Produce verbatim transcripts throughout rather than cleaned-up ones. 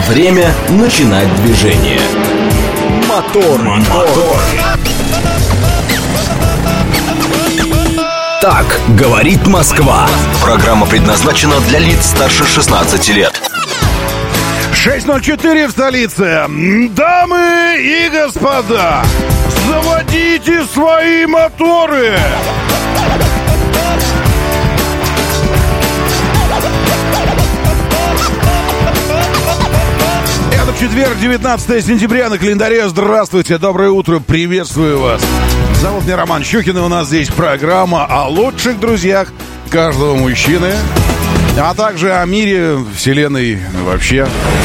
Время начинать движение. Мотор, мотор. Так говорит Москва. Программа предназначена для лиц старше шестнадцати лет. шесть ноль четыре в столице. Дамы и господа, заводите свои моторы. Это четверг, девятнадцатое сентября на календаре. Здравствуйте, доброе утро, приветствую вас. Зовут меня Роман Щукин, и у нас здесь программа о лучших друзьях каждого мужчины, а также о мире, вселенной вообще.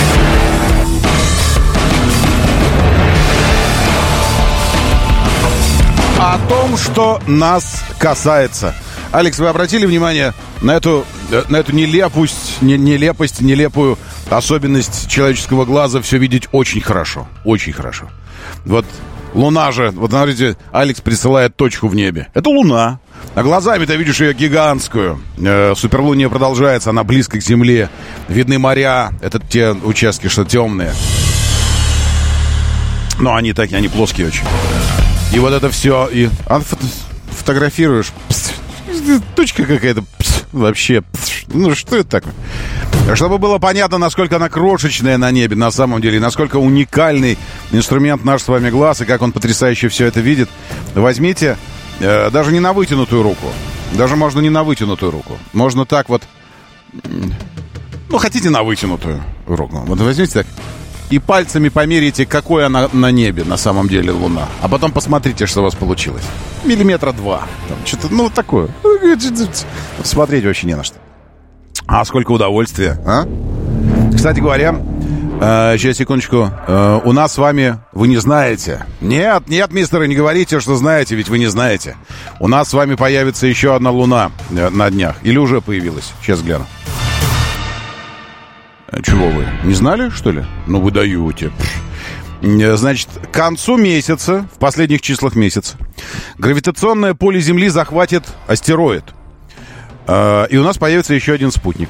О том, что нас касается. Алекс, вы обратили внимание на эту, на эту нелепость, не, нелепость, нелепую особенность человеческого глаза все видеть очень хорошо, очень хорошо. Вот Луна же, вот смотрите, Алекс присылает точку в небе. Это Луна. А глазами ты видишь ее гигантскую. Э, суперлуния продолжается, она близко к Земле. Видны моря, это те участки, что темные. Но они такие, они плоские очень. И вот это все, и а, фото, фотографируешь, пс, точка какая-то, пс, вообще, пс, ну что это такое? Чтобы было понятно, насколько она крошечная на небе на самом деле, и насколько уникальный инструмент наш с вами глаз, и как он потрясающе все это видит, возьмите, э, даже не на вытянутую руку, даже можно не на вытянутую руку, можно так вот, ну хотите на вытянутую руку, вот возьмите так, и пальцами померите, какой она на небе на самом деле Луна, а потом посмотрите, что у вас получилось. Миллиметра два, там, что-то, ну такое, смотреть вообще не на что. А сколько удовольствия, а? Кстати говоря, э, сейчас, секундочку, э, у нас с вами, вы не знаете. Нет, нет, мистер, не говорите, что знаете, ведь вы не знаете. У нас с вами появится еще одна Луна э, на днях. Или уже появилась? Сейчас гляну. Чего вы, не знали, что ли? Ну, вы даете. Значит, к концу месяца, в последних числах месяца, гравитационное поле Земли захватит астероид. И у нас появится еще один спутник.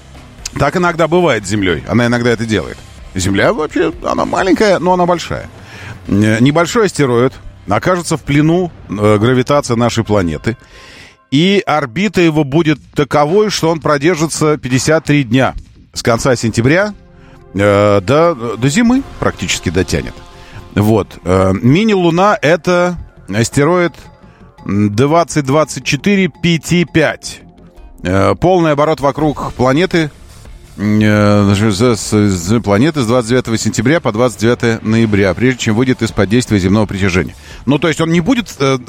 Так иногда бывает с Землей. Она иногда это делает. Земля вообще, она маленькая, но она большая. Небольшой астероид окажется в плену гравитации нашей планеты. И орбита его будет таковой, что он продержится пятьдесят три дня. С конца сентября э, до, до зимы практически дотянет. Вот. Э, мини-луна — это астероид двадцать двадцать четыре пи ти пять. Э, полный оборот вокруг планеты, э, с, планеты с двадцать девятого сентября по двадцать девятого ноября, прежде чем выйдет из-под действия земного притяжения. Ну, то есть он не будет э,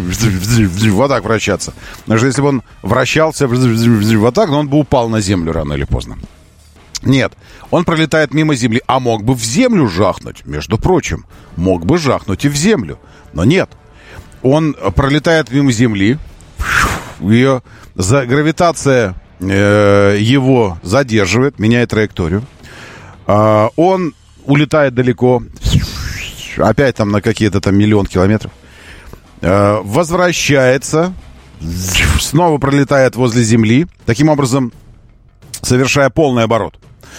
вот так вращаться. Потому что если бы он вращался вот так, он бы упал на Землю рано или поздно. Нет, он пролетает мимо Земли, а мог бы в Землю жахнуть, между прочим. Мог бы жахнуть и в Землю, но нет. Он пролетает мимо Земли, ее за, гравитация э, его задерживает, меняет траекторию. Э, он улетает далеко, опять там на какие-то там миллион километров. Э, возвращается, снова пролетает возле Земли, таким образом совершая полный оборот.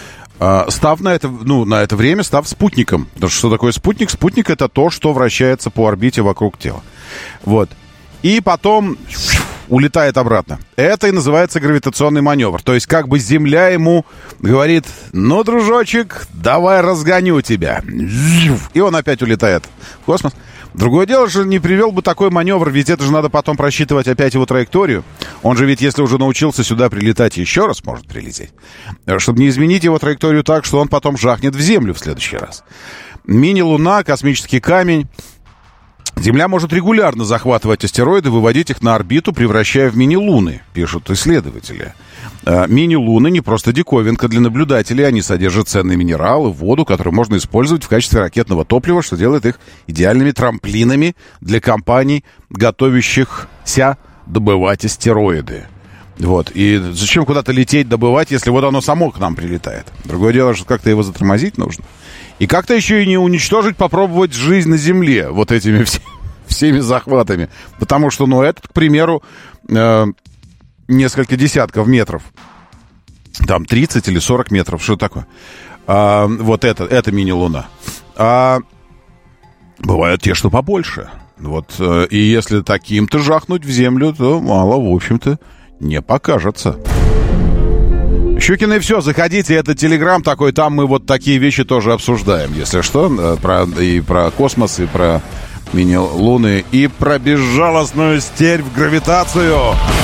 Став на это, ну, на это время, став спутником. Потому что что такое спутник? Спутник — это то, что вращается по орбите вокруг тела. Вот. И потом улетает обратно. Это и называется гравитационный маневр. То есть как бы Земля ему говорит: ну, дружочек, давай разгоню тебя. И он опять улетает в космос. Другое дело, что не привел бы такой маневр, ведь это же надо потом просчитывать опять его траекторию. Он же ведь, если уже научился сюда прилетать, еще раз может прилететь. Чтобы не изменить его траекторию так, что он потом жахнет в Землю в следующий раз. Мини-луна, космический камень. Земля может регулярно захватывать астероиды, выводить их на орбиту, превращая в мини-луны, пишут исследователи. Мини-луны не просто диковинка для наблюдателей, они содержат ценные минералы, воду, которую можно использовать в качестве ракетного топлива, что делает их идеальными трамплинами для компаний, готовящихся добывать астероиды. Вот. И зачем куда-то лететь, добывать, если вот оно само к нам прилетает? Другое дело, что как-то его затормозить нужно. И как-то еще и не уничтожить, попробовать жизнь на Земле вот этими вс- всеми захватами. Потому что, ну, этот, к примеру, э, несколько десятков метров, там тридцать или сорок метров, что такое? А, вот это, это мини-луна. А бывают те, что побольше. Вот, и если таким-то жахнуть в землю, то мало, в общем-то, не покажется. Щукин и все, заходите, это Телеграм такой, там мы вот такие вещи тоже обсуждаем, если что, про, и про космос, и про мини-луны, и про безжалостную стерь в гравитацию.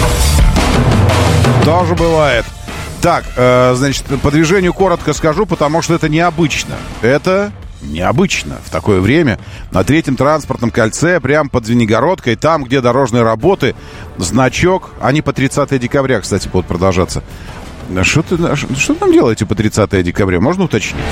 Тоже бывает. Так, э, значит, по движению коротко скажу, потому что это необычно. Это необычно в такое время. На третьем транспортном кольце, прямо под Звенигородкой, там, где дорожные работы, значок, они по тридцатое декабря, кстати, будут продолжаться. Что ты, что там делаете по тридцатое декабря? Можно уточнить?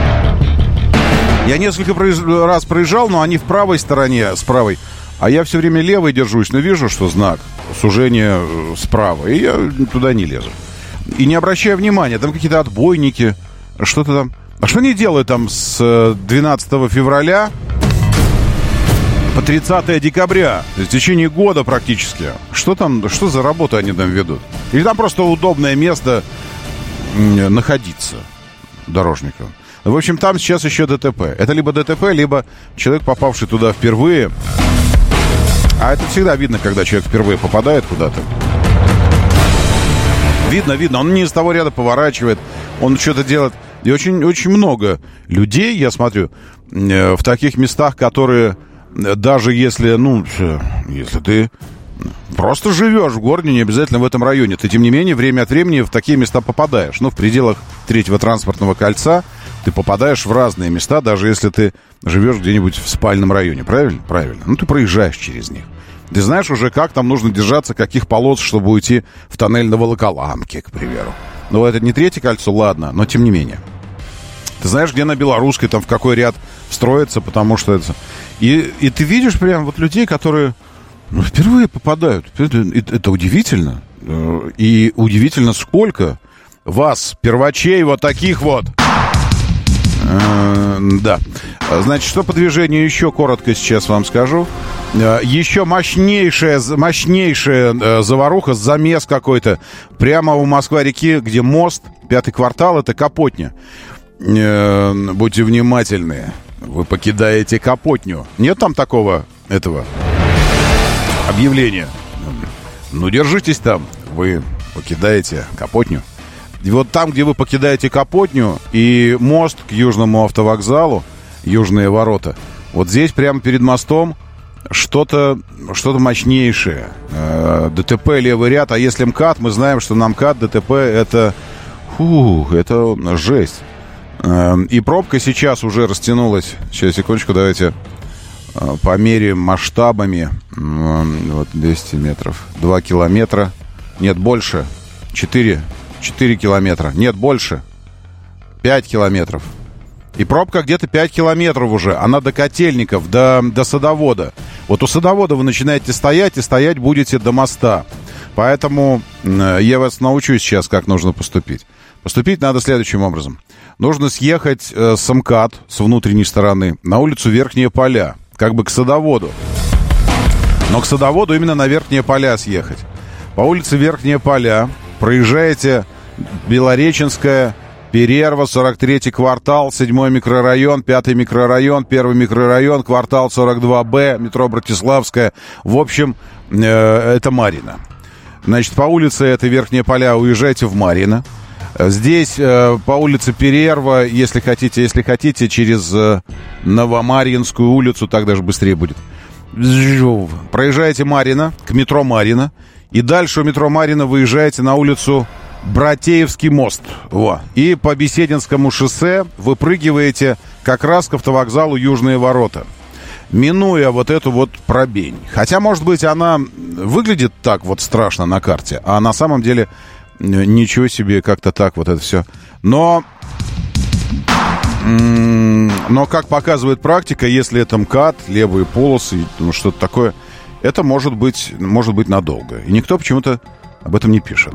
Я несколько раз проезжал, но они в правой стороне, с правой. А я все время левой держусь, но вижу, что знак сужения справа. И я туда не лезу. И не обращаю внимания, там какие-то отбойники, что-то там. А что они делают там с двенадцатого февраля по тридцатое декабря? То есть в течение года практически. Что там, что за работу они там ведут? Или там просто удобное место находиться дорожникам? В общем, там сейчас еще ДТП. Это либо ДТП, либо человек, попавший туда впервые. А это всегда видно, когда человек впервые попадает куда-то. Видно, видно. Он не из того ряда поворачивает. Он что-то делает. И очень, очень много людей, я смотрю, в таких местах, которые даже если, ну, если ты просто живешь в городе, не обязательно в этом районе, ты, тем не менее, время от времени в такие места попадаешь. Ну, в пределах третьего транспортного кольца ты попадаешь в разные места, даже если ты живешь где-нибудь в спальном районе. Правильно? Правильно. Ну, ты проезжаешь через них. Ты знаешь уже, как там нужно держаться, каких полос, чтобы уйти в тоннель на Волоколамке, к примеру. Ну, это не третье кольцо, ладно, но тем не менее. Ты знаешь, где на Белорусской, там в какой ряд встроиться, потому что это... И, и ты видишь прям вот людей, которые ну, впервые попадают. Это, это, это удивительно. И удивительно, сколько вас, первачей, вот таких вот... Да. Значит, что по движению еще коротко сейчас вам скажу. Еще мощнейшая, мощнейшая заваруха, замес какой-то. Прямо у Москва-реки, где мост, пятый квартал, это Капотня. Будьте внимательны. Вы покидаете Капотню. Нет там такого этого объявления? Ну, держитесь там. Вы покидаете Капотню. И вот там, где вы покидаете Капотню и мост к Южному автовокзалу, Южные ворота, вот здесь прямо перед мостом что-то, что-то мощнейшее. Э, ДТП, левый ряд. А если МКАД, мы знаем, что на МКАД ДТП это... Фу, это жесть. Э, и пробка сейчас уже растянулась. Сейчас, секундочку, давайте э, померяем масштабами. Э, вот двести метров. два километра. Нет, больше. четыре. четыре километра. Нет, больше. пять километров. И пробка где-то пять километров уже. Она до Котельников, до, до Садовода. Вот у Садовода вы начинаете стоять, и стоять будете до моста. Поэтому э, я вас научу сейчас, как нужно поступить. Поступить надо следующим образом. Нужно съехать э, с МКАД, с внутренней стороны, на улицу Верхние Поля. Как бы к Садоводу. Но к Садоводу именно на Верхние Поля съехать. По улице Верхние Поля проезжаете Белореченская, Перерва, сорок третий квартал, седьмой микрорайон, пятый микрорайон, первый микрорайон, квартал сорок два Б, метро Братиславская. В общем, э, это Марьино. Значит, по улице этой Верхние Поля уезжайте в Марьино. Здесь э, по улице Перерва, если хотите, если хотите, через э, Новомарьинскую улицу, так даже быстрее будет. Проезжаете Марьино, к метро Марьино. И дальше у метро Марьино выезжаете на улицу Братеевский мост. Во. И по Бесединскому шоссе выпрыгиваете как раз к автовокзалу Южные ворота. Минуя вот эту вот пробень. Хотя, может быть, она выглядит так вот страшно на карте, а на самом деле ничего себе, как-то так вот это все. Но... Но, как показывает практика, если это МКАД, левые полосы, ну, что-то такое, это может быть, может быть надолго. И никто почему-то об этом не пишет.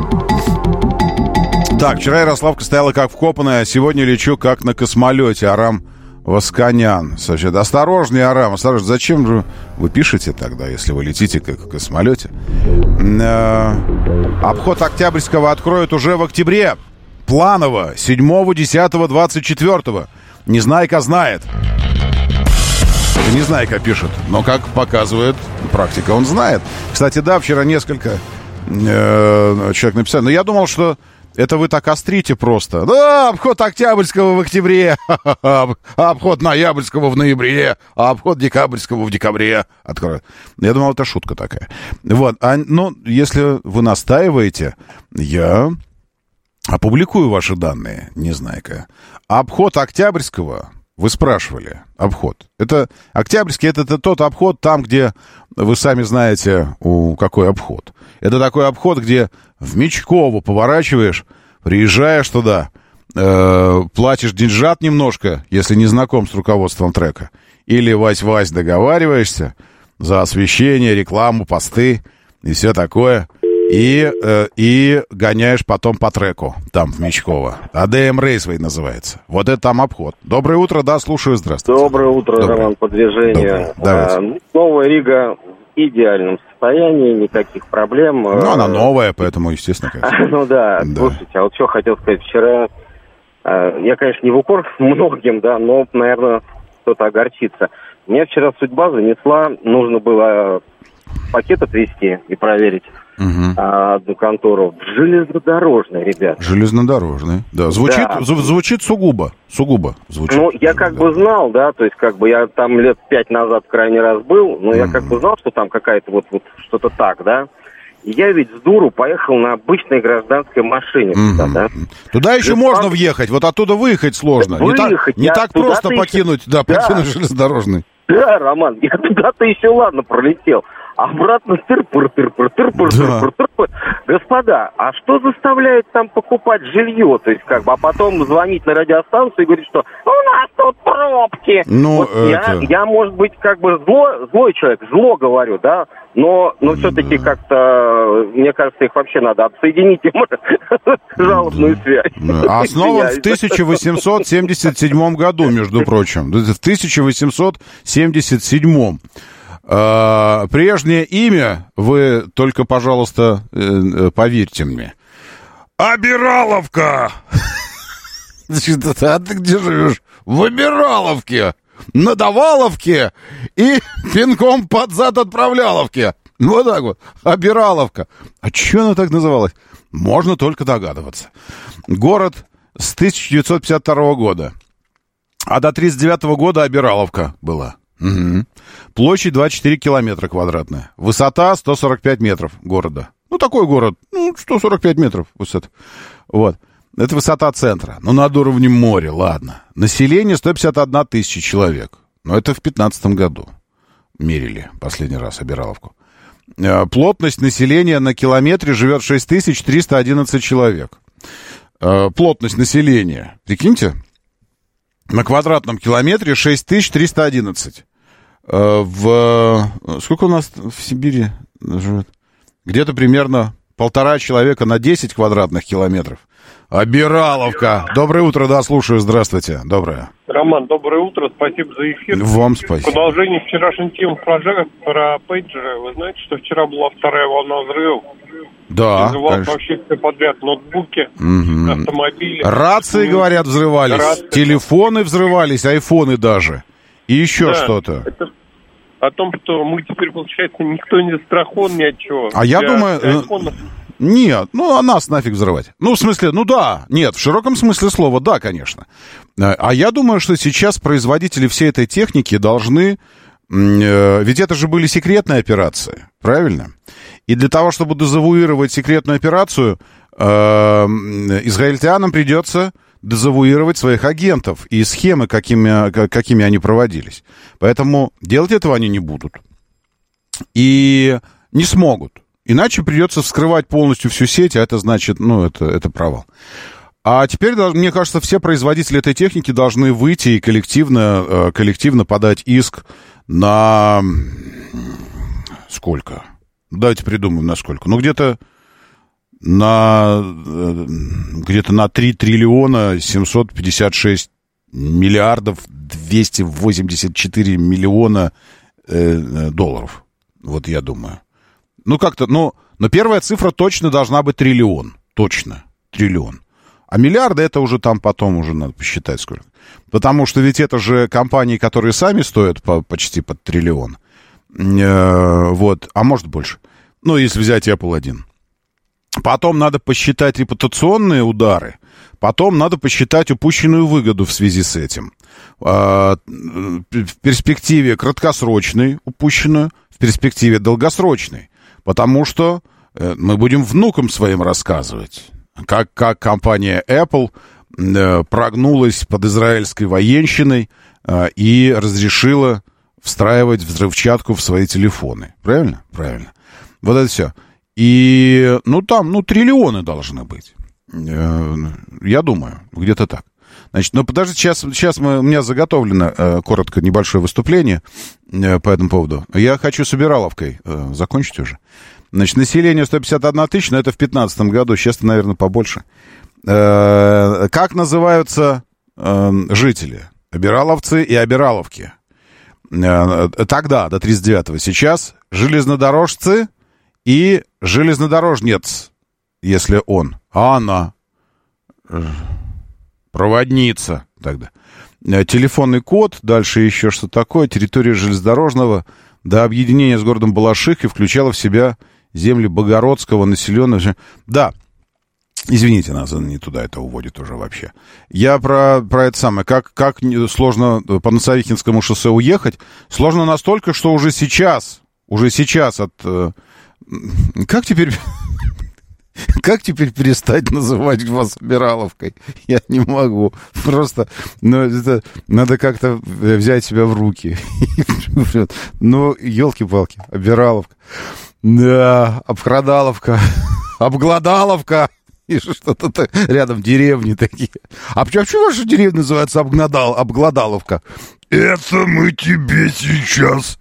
Так, вчера Ярославка стояла как вкопанная, а сегодня лечу как на космолете. Арам Восканян. Сообщает, осторожнее, Арам, осторожнее. Зачем же вы пишете тогда, если вы летите как в космолете? Обход Октябрьского откроют уже в октябре. Планово. седьмого, десятого, двадцать четвёртого. Незнайка знает. Это Незнайка пишет. Но, как показывает практика, он знает. Кстати, да, вчера несколько э, человек написали. Но я думал, что это вы так острите просто. Да, обход Октябрьского в октябре, обход Ноябрьского в ноябре, а обход Декабрьского в декабре. Откроют. Я думал, это шутка такая. Вот. А, ну, если вы настаиваете, я опубликую ваши данные, Незнайка. Обход Октябрьского, вы спрашивали, обход. Это Октябрьский, это, это тот обход там, где вы сами знаете, у, какой обход. Это такой обход, где в Мечково поворачиваешь, приезжаешь туда, э, платишь деньжат немножко, если не знаком с руководством трека, или вась-вась договариваешься за освещение, рекламу, посты и все такое, и, э, и гоняешь потом по треку, там, в Мечково. АДМ Рейсвей называется. Вот это там обход. Доброе утро, да, слушаю, здравствуйте. Доброе утро, Доброе. Роман, по движению. А, Новая Рига в идеальном состоянии, никаких проблем. Ну, она новая, поэтому, естественно, конечно. Ну да, да, слушайте, а вот что хотел сказать вчера. Я, конечно, не в укор многим, да, но, наверное, кто-то огорчится. Меня вчера судьба занесла, нужно было пакет отвезти и проверить. Угу. А, одну контору. Железнодорожный, ребят. Железнодорожный, да. Звучит, да. Зв- звучит сугубо. Сугубо звучит. Ну, я как бы знал, да, то есть как бы я там лет пять назад в крайний раз был, но угу. я как бы знал, что там какая-то вот, вот что-то так, да. И я ведь с дуру поехал на обычной гражданской машине. Угу. Туда, да? Туда еще Без можно пан... въехать, вот оттуда выехать сложно. Выехать, не так, не так просто покинуть, еще... да, да. покинуть железнодорожный. Да, Роман, я туда-то еще ладно пролетел. Обратно тыр-пыр-тыр-пыр-тыр-пыр-тыр-пыр. Господа, а что заставляет там покупать жилье? То есть, как бы, а потом звонить на радиостанцию и говорить, что у нас тут пробки. Ну, вот это... я, я, может быть, как бы зло, злой человек, зло говорю, да, но, но все-таки да. как-то, мне кажется, их вообще надо отсоединить им жалобную связь. Основан в тысяча восемьсот семьдесят седьмом году, между прочим. В тысяча восемьсот семьдесят седьмом. Uh, прежнее имя, вы только, пожалуйста, э, поверьте мне. Обираловка! А ты где живешь? В Обираловке! На Даваловке и пинком под зад отправляловке. Вот так вот. Обираловка. А что она так называлась? Можно только догадываться. Город с тысяча девятьсот пятьдесят второго года. А до тридцать девятого года Обираловка была. Угу. Площадь двадцать четыре километра квадратная. Высота сто сорок пять метров города. Ну, такой город, ну, сто сорок пять метров высота. Вот. Это высота центра. Ну, над уровнем моря, ладно. Население сто пятьдесят одна тысяча человек. Но это в пятнадцатом году мерили последний раз Обираловку. Плотность населения на километре живет шесть тысяч триста одиннадцать человек. Плотность населения, прикиньте, на квадратном километре шесть тысяч триста одиннадцать. В... Сколько у нас в Сибири живет? Где-то примерно полтора человека на десять квадратных километров. Обираловка. Доброе утро, да, слушаю, здравствуйте. Доброе. Роман, доброе утро, спасибо за эфир. Вам спасибо. В продолжении вчерашней темы про, про пейджеры, вы знаете, что вчера была вторая волна взрывов? Да, взрывалось вообще все подряд, ноутбуки, угу. автомобили. Рации, говорят, взрывались, Рации. Телефоны взрывались, айфоны даже. И еще да, что-то. Это о том, что мы теперь, получается, никто не застрахован ни от чего. А я думаю... Айфонов... Нет, ну, а нас нафиг взрывать. Ну, в смысле, ну да, нет, в широком смысле слова, да, конечно. А я думаю, что сейчас производители всей этой техники должны... Ведь это же были секретные операции, правильно? И для того, чтобы дезавуировать секретную операцию, израильтянам придется дезавуировать своих агентов и схемы, какими, какими они проводились. Поэтому делать этого они не будут. И не смогут. Иначе придется вскрывать полностью всю сеть, а это значит, ну, это, это провал. А теперь, мне кажется, все производители этой техники должны выйти и коллективно, коллективно подать иск на... Сколько? Давайте придумаем, на сколько. Ну, где-то на, где-то на три триллиона семьсот пятьдесят шесть миллиардов двести восемьдесят четыре миллиона э, долларов. Вот я думаю. Ну, как-то, ну, но первая цифра точно должна быть триллион. Точно. Триллион. А миллиарды это уже там потом уже надо посчитать сколько. Потому что ведь это же компании, которые сами стоят по, почти под триллион. Э, вот, а может больше. Ну, если взять Apple один. Потом надо посчитать репутационные удары. Потом надо посчитать упущенную выгоду в связи с этим. Э, в перспективе краткосрочной упущенную, в перспективе долгосрочной. Потому что э, мы будем внукам своим рассказывать, как, как компания Apple э, прогнулась под израильской военщиной э, и разрешила встраивать взрывчатку в свои телефоны. Правильно? Правильно. Вот это все. И, ну, там, ну, триллионы должны быть. Э, я думаю, где-то так. Значит, ну, подождите, сейчас, сейчас мы, у меня заготовлено э, коротко небольшое выступление э, по этому поводу. Я хочу с обираловкой э, закончить уже. Значит, население сто пятьдесят одна тысяча, но это в пятнадцатом году, сейчас-то, наверное, побольше. Э, как называются э, жители? Обираловцы и обираловки. Э, тогда, до тридцать девятого. Сейчас железнодорожцы и железнодорожнец, если он. А она... Проводница тогда. Телефонный код, дальше еще что такое. Территория железнодорожного до объединения с городом Балашихой включала в себя земли Богородского, населенного... Да, извините, нас не туда это уводит уже вообще. Я про, про это самое. Как, как сложно по Носовихинскому шоссе уехать? Сложно настолько, что уже сейчас, уже сейчас от... Как теперь... Как теперь перестать называть вас обираловкой? Я не могу. Просто, ну, это надо как-то взять себя в руки. Ну, елки-палки, обираловка. Да, обкрадаловка, обгладаловка. И что-то рядом деревни такие. А почему ваша деревня называется Обгладал, Обгладаловка? Это мы тебе сейчас...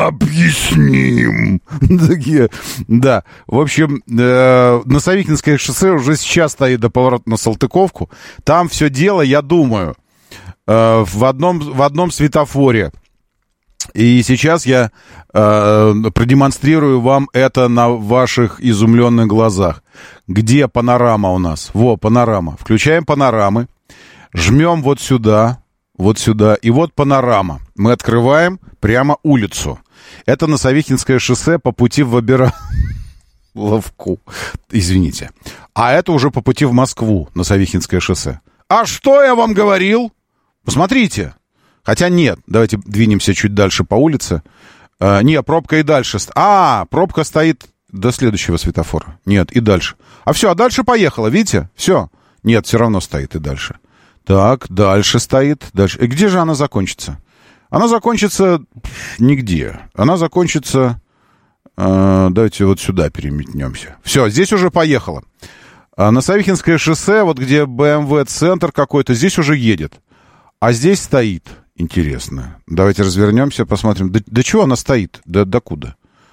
объясним. Такие, да. В общем, э, Носовихинское шоссе уже сейчас стоит до поворота на Салтыковку. Там все дело, я думаю, э, в, одном, в одном светофоре. И сейчас я э, продемонстрирую вам это на ваших изумленных глазах. Где панорама у нас? Во, панорама. Включаем панорамы. Жмем вот сюда. Вот сюда. И вот панорама. Мы открываем прямо улицу. Это Носовихинское шоссе по пути в Обираловку. Извините. А это уже по пути в Москву, Носовихинское шоссе. А что я вам говорил? Посмотрите. Хотя нет. Давайте двинемся чуть дальше по улице. А, не, пробка и дальше. А, пробка стоит до следующего светофора. Нет, и дальше. А все, а дальше поехала. Видите? Все. Нет, все равно стоит и дальше. Так, дальше стоит. Дальше. И где же она закончится? Она закончится нигде. Она закончится... Э, давайте вот сюда переметнемся. Все, здесь уже поехала. А Носовихинское шоссе, вот где бэ эм вэ-центр какой-то, здесь уже едет. А здесь стоит. Интересно. Давайте развернемся, посмотрим. До, до чего она стоит? До, до куда?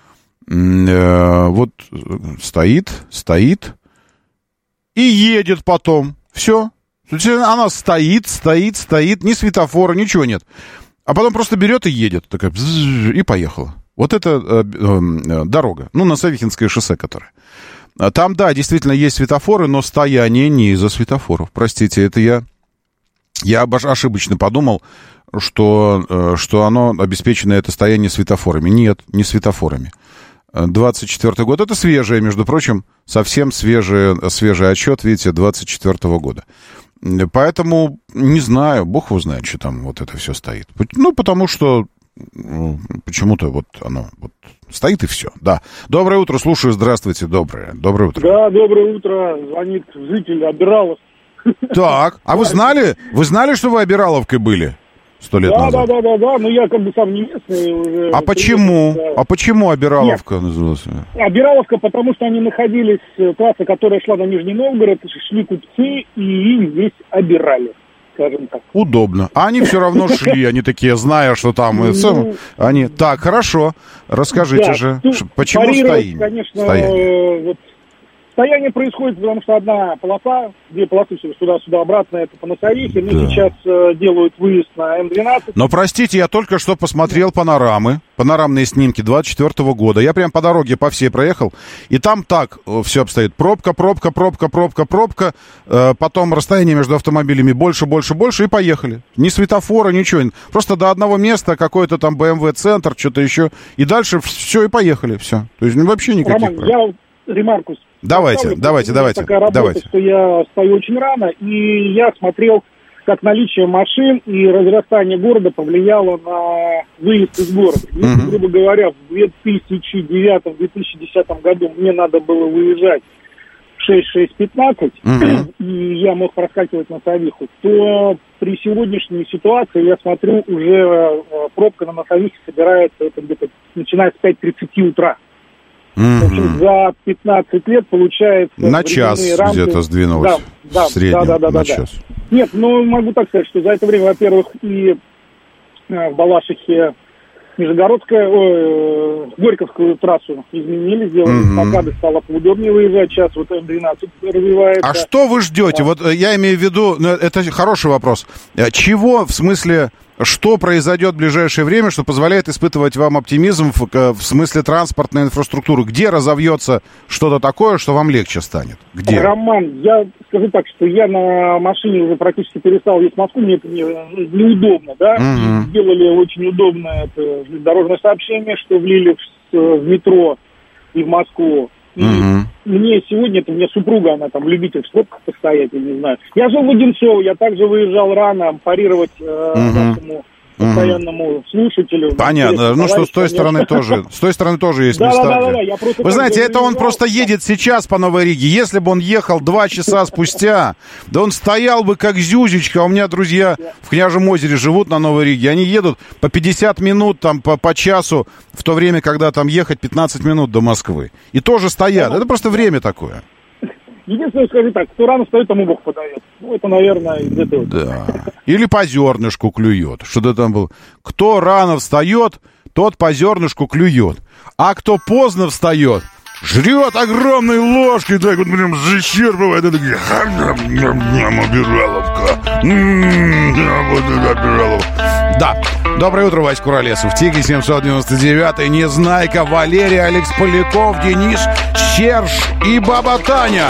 Э, вот стоит, стоит. И едет потом. Все. Она стоит, стоит, стоит, ни светофора, ничего нет. А потом просто берет и едет. Такая, и поехала. Вот это э, э, дорога. Ну, Носовихинское шоссе, которое. Там, да, действительно есть светофоры, но стояние не из-за светофоров. Простите, это я... Я ошибочно подумал, что, э, что оно обеспечено, это стояние светофорами. Нет, не светофорами. двадцать четвёртый год. Это свежее, между прочим, совсем свежий, свежий отчет, видите, двадцать четвёртого года. Поэтому, не знаю, бог его знает, что там вот это все стоит. Ну, потому что ну, почему-то вот оно вот стоит и все. Да. Доброе утро, слушаю, здравствуйте, доброе. Доброе утро. Да, доброе утро, звонит житель Обиралов. Так, а вы знали, вы знали, что вы обираловкой были сто лет да, назад? Да, да, да, да, но я как бы сам не местный уже. А почему? Да. А почему обираловка называлась? Обираловка, потому что они находились, трасса, которая шла на Нижний Новгород, шли купцы, и их здесь обирали, скажем так. Удобно. А они все равно шли, они такие, зная, что там... Ну, они... Так, хорошо. Расскажите да, же, ну, почему стоим? Конечно, стояние? вот Стояние происходит, потому что одна полоса, две полосы сюда-сюда обратно, это по Носовихе. Мы Да. сейчас э, делают выезд на эм двенадцать. Но, простите, я только что посмотрел панорамы, панорамные снимки двадцать четвёртого года. Я прям по дороге по всей проехал, и там так все обстоит. Пробка, пробка, пробка, пробка, пробка. Э, потом расстояние между автомобилями больше, больше, больше, и поехали. Ни светофора, ничего. Просто до одного места какой-то там бэ эм вэ-центр, что-то еще. И дальше все, и поехали, все. То есть ну, вообще никаких Роман, проблем. я вот ремарку Давайте, поставлю, давайте, потому что давайте, такая работа, давайте. что я стою очень рано, и я смотрел, как наличие машин и разрастание города повлияло на выезд из города. Если, Мгм. грубо говоря, в две тысячи девятом - две тысячи десятом году мне надо было выезжать в шесть шесть пятнадцать, Мгм. и я мог проскакивать на Носовиху, то при сегодняшней ситуации, я смотрю, уже э, пробка на Носовихе собирается это где-то начиная с пять тридцать утра. В общем, Мгм. за пятнадцать лет получается... На час временные рамки- где-то сдвинулось. Да, да, В среднем да, да, да, на да, час. да. Нет, ну могу так сказать, что за это время, во-первых, и э, в Балашихе Нижегородская, ой, э, Горьковскую трассу изменили, сделали Мгм. эстакады, стало поудобнее выезжать. Сейчас вот эм двенадцать развивается. А что вы ждете? Вот э, я имею в виду, ну, это хороший вопрос. Э, Чего, в смысле, что произойдет в ближайшее время, что позволяет испытывать вам оптимизм в, к- в смысле транспортной инфраструктуры? Где разовьется что-то такое, что вам легче станет? Где? Роман, я скажу так, что я на машине уже практически перестал ездить в Москву, мне это не- ну, неудобно, да, Мгм. и сделали очень удобное это дорожное сообщение, что влили в, с- в метро и в Москву. И Мгм. мне сегодня, это у меня супруга, она там любитель в пробках постоять, я не знаю. Я жил в Одинцово, я также выезжал рано, парировать э, Мгм. нашему постоянному слушателю. Понятно. Ну что, с той Товарищ, стороны конечно. тоже, с той стороны тоже есть Да, места. да, да, где- да, я просто Вы знаете, так это он выезжал. просто едет сейчас по Новой Риге. Если бы он ехал два часа спустя, да он стоял бы как зюзечка. У меня друзья в Княжем озере живут на Новой Риге. Они едут по пятьдесят минут, там, по, по часу, в то время, когда там ехать пятнадцать минут до Москвы. И тоже стоят. Это просто время такое. Единственное, скажу так, кто рано встает, тому Бог подает. Ну, это, наверное, из этого. Да. Или по зернышку клюет. Что-то там было. Кто рано встает, тот по зернышку клюет. А кто поздно встает, жрет огромной ложкой, так вот прям зачерпывает. Это такие, обираловка. Вот это обираловка. Да. Доброе утро, Вась Куролесов. Тигри семьсот девяносто девять, Незнайка, Валерий, Алекс Поляков, Денис, Серж и Баба Таня.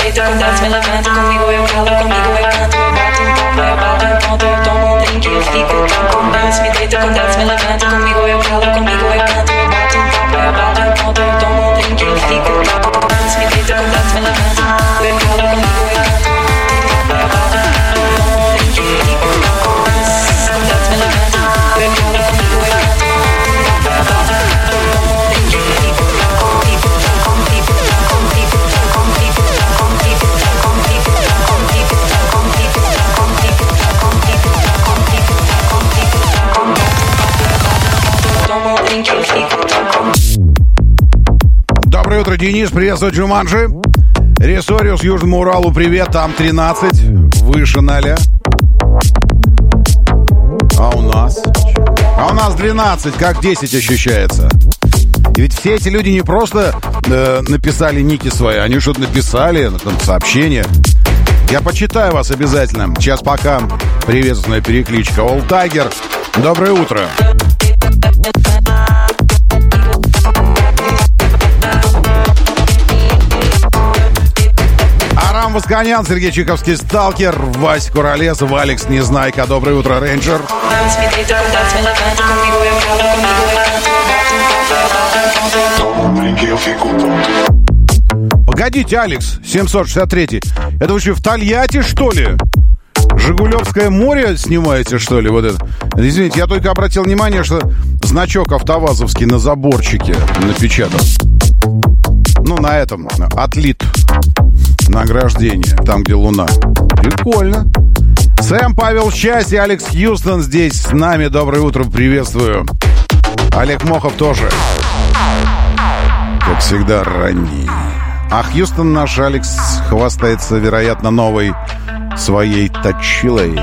Доброе утро, Денис. Приветствую, Джуманджи. Ресориус, Южному Уралу, привет. Там тринадцать, выше ноля. А у нас? А у нас двенадцать, как десять ощущается. И ведь все эти люди не просто э, написали ники свои, они что-то написали, там, сообщения. Я почитаю вас обязательно. Сейчас пока. Приветственная перекличка. All Tiger. Доброе утро. Арам Восконян, Сергей Чайковский, Сталкер, Вась Куролесов, Алекс Незнайка. Доброе утро, Рейнджер. Погодите, Алекс, семьсот шестьдесят три. Это вы что, в Тольятти, что ли? Жигулевское море снимаете, что ли? Вот это. Извините, я только обратил внимание, что значок автовазовский на заборчике напечатан. Ну, на этом, отлит. Награждение, там, где луна. Прикольно. Сэм, Павел, счастье, Алекс Хьюстон здесь с нами. Доброе утро, приветствую. Олег Мохов тоже. Как всегда, ранний. А Хьюстон наш Алекс хвастается, вероятно, новой своей точилой.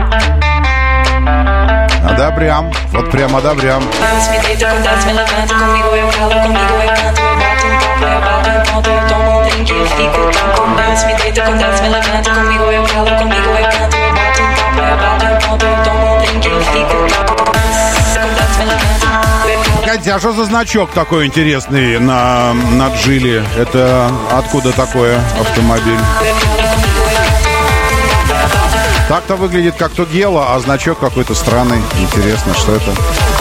Одобрям. Вот прям одобрям. А что за значок такой интересный на, на Джили? Это откуда такое автомобиль? Так-то выглядит как Тугела, а значок какой-то странный. Интересно, что это?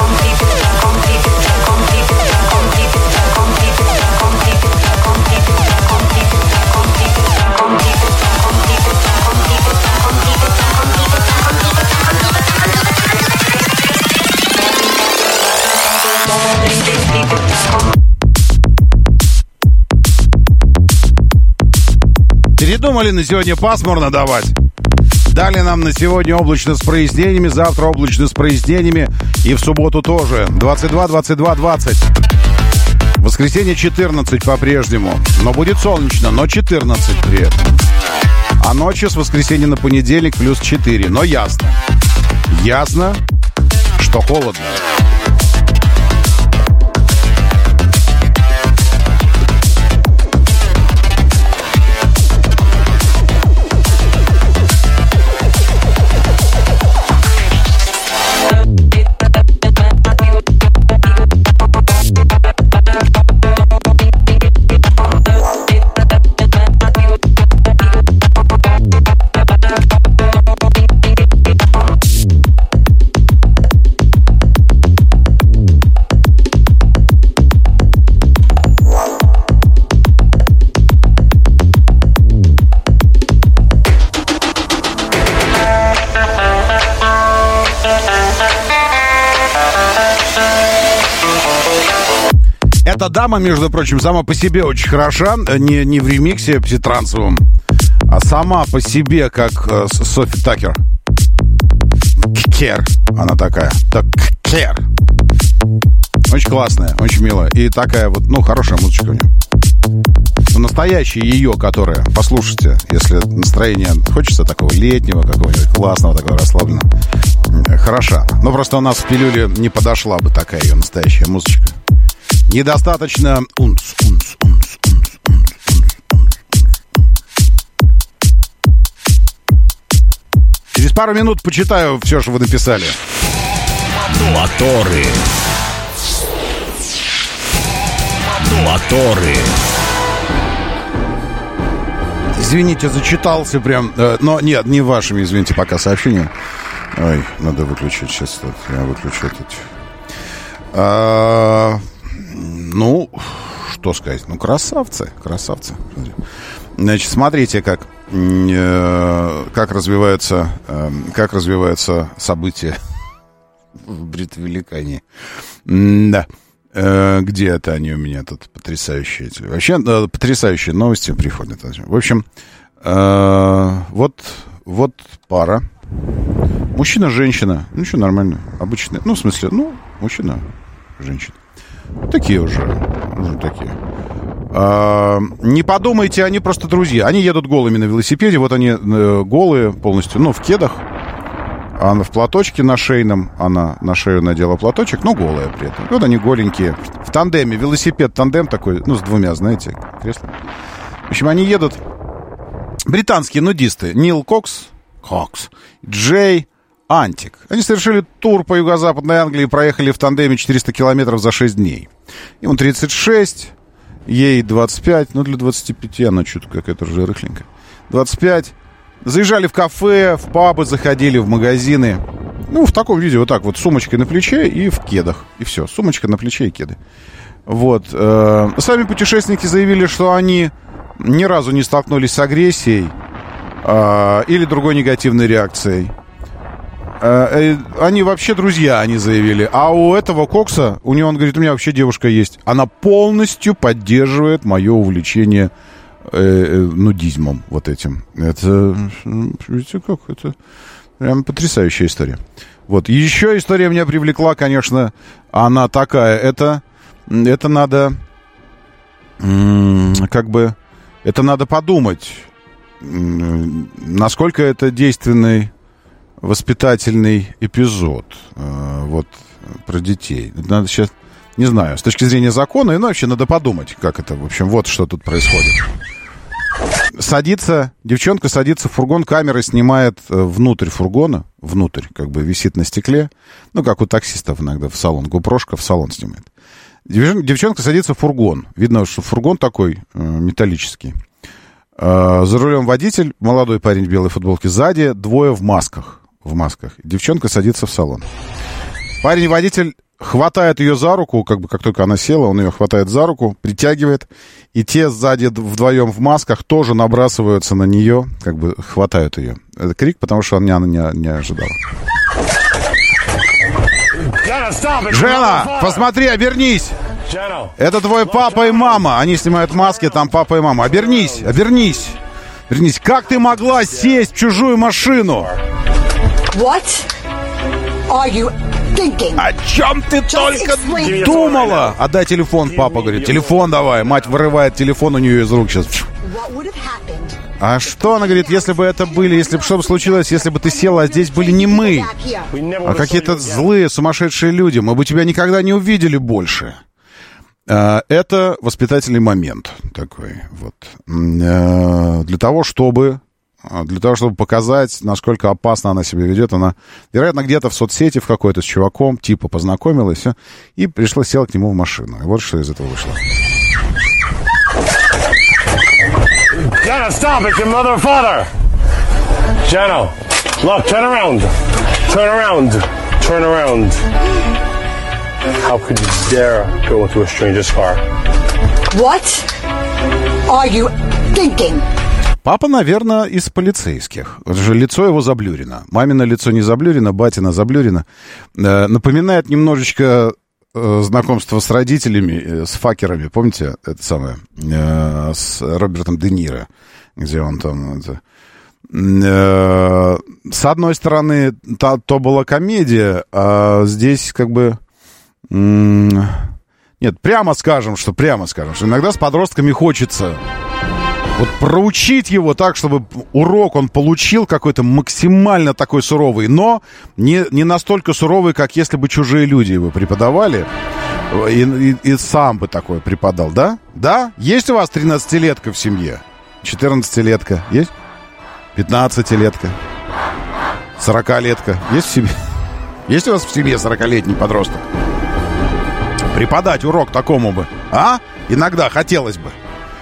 Передумали на сегодня пасмурно давать. Дали нам на сегодня облачно с прояснениями, завтра облачно с прояснениями и в субботу тоже. двадцать два, двадцать два, двадцать. В воскресенье четырнадцать по-прежнему. Но будет солнечно, но четырнадцать при этом. А ночью с воскресенья на понедельник плюс четыре. Но ясно. Ясно, что холодно. Эта дама, между прочим, сама по себе очень хороша. Не, не в ремиксе пситрансовом, а сама по себе, как э, Софи Такер. Кер. Она такая. Так, Кер. Очень классная, очень милая. И такая вот, ну, хорошая музычка у нее. Настоящая ее, которая, послушайте, если настроение хочется такого летнего, какого-нибудь классного, такого расслабленного. Хороша. Но просто у нас в пилюле не подошла бы такая ее настоящая музычка. Недостаточно унц, унц, унц, унц, унц, унц. Через пару минут почитаю все, что вы написали. Моторы. Моторы. Извините, зачитался прям. Э, но нет, не вашими, извините, пока сообщением. Ой, надо выключить сейчас. Вот, я выключу этот. А, ну, что сказать? Ну, красавцы, красавцы. Значит, смотрите, как, э, как развиваются, э, как развиваются события в Бритвеликании. Да. Э, где это они у меня тут потрясающие? Вообще, э, потрясающие новости приходят. В общем, э, вот, вот пара. Мужчина-женщина. Ну, что, нормально. Обычные. Ну, в смысле, ну, мужчина, женщина. Такие уже. Ну, такие. А, не подумайте, они просто друзья. Они едут голыми на велосипеде. Вот они э, голые полностью, ну, в кедах. Она в платочке на шейном. Она на шею надела платочек, но голая при этом. Вот они голенькие. В тандеме. Велосипед тандем такой, ну, с двумя, знаете, креслами. В общем, они едут. Британские нудисты. Нил Кокс. Кокс. Джей Антик. Они совершили тур по юго-западной Англии и проехали в тандеме четыреста километров за шесть дней. Ему тридцать шесть, ей двадцать пять. Ну, для двадцати пяти она что-то какая-то уже рыхленькая. двадцать пять. Заезжали в кафе, в пабы заходили, в магазины. Ну, в таком виде, вот так вот, сумочкой на плече и в кедах. И все, сумочка на плече и кеды. Вот. Сами путешественники заявили, что они ни разу не столкнулись с агрессией или другой негативной реакцией. Они вообще друзья, они заявили. А у этого Кокса, у него, он говорит, у меня вообще девушка есть. Она полностью поддерживает мое увлечение э, э, нудизмом вот этим. Это, видите, как это прям потрясающая история. Вот. Еще история меня привлекла, конечно, она такая. Это, это надо как бы, это надо подумать, насколько это действенный воспитательный эпизод, вот, про детей. Надо сейчас, Не знаю, с точки зрения закона, ну, вообще надо подумать, как это, в общем, вот что тут происходит. Садится, девчонка садится в фургон, камера снимает внутрь фургона, внутрь, как бы висит на стекле, ну, как у таксистов иногда в салон, гупрошка в салон снимает. Девчонка садится в фургон, видно, что фургон такой э, металлический. Э, за рулем водитель, молодой парень в белой футболке, сзади двое в масках, в масках. Девчонка садится в салон. Парень-водитель хватает ее за руку, как бы как только она села, он ее хватает за руку, притягивает, и те сзади вдвоем в масках тоже набрасываются на нее, как бы хватают ее. Это крик, потому что она не, не ожидала. Жена, посмотри, обернись! Это твой папа и мама. Они снимают маски, там папа и мама. Обернись, обернись. Обернись. Как ты могла сесть в чужую машину? What are you thinking? О чем ты только думала? Отдай телефон, папа говорит. Телефон давай. Мать вырывает телефон у нее из рук сейчас. А что она говорит, если бы это были, если бы что бы случилось, если бы ты села, а здесь были не мы, а какие-то злые, сумасшедшие люди, мы бы тебя никогда не увидели больше. Это воспитательный момент такой вот. Для того, чтобы... Для того, чтобы показать, насколько опасно она себя ведет, она, вероятно, где-то в соцсети в какой-то с чуваком, типа, познакомилась, и пришла, села к нему в машину. И вот что из этого вышло. Jenna, stop! It's your mother and father! Jenna, look, turn around! Turn around! Turn around! How could you dare go into a stranger's car? What are you thinking? Папа, наверное, из полицейских. Же лицо его заблюрено. Мамино лицо не заблюрено, батино заблюрено. Э, напоминает немножечко э, знакомство с родителями, э, с факерами. Помните это самое? Э, с Робертом Де Ниро, где он там... Это, э, с одной стороны, то, то была комедия, а здесь как бы... Э, нет, прямо скажем, что прямо скажем, что иногда с подростками хочется... Вот проучить его так, чтобы урок он получил какой-то максимально такой суровый, но не, не настолько суровый, как если бы чужие люди его преподавали, и, и, и сам бы такой преподал, да? Да? Есть у вас тринадцатилетка в семье? четырнадцатилетка? Есть? пятнадцатилетка? сорокалетка? Есть в семье? Есть у вас в семье сорокалетний подросток? Преподать урок такому бы, а? Иногда хотелось бы.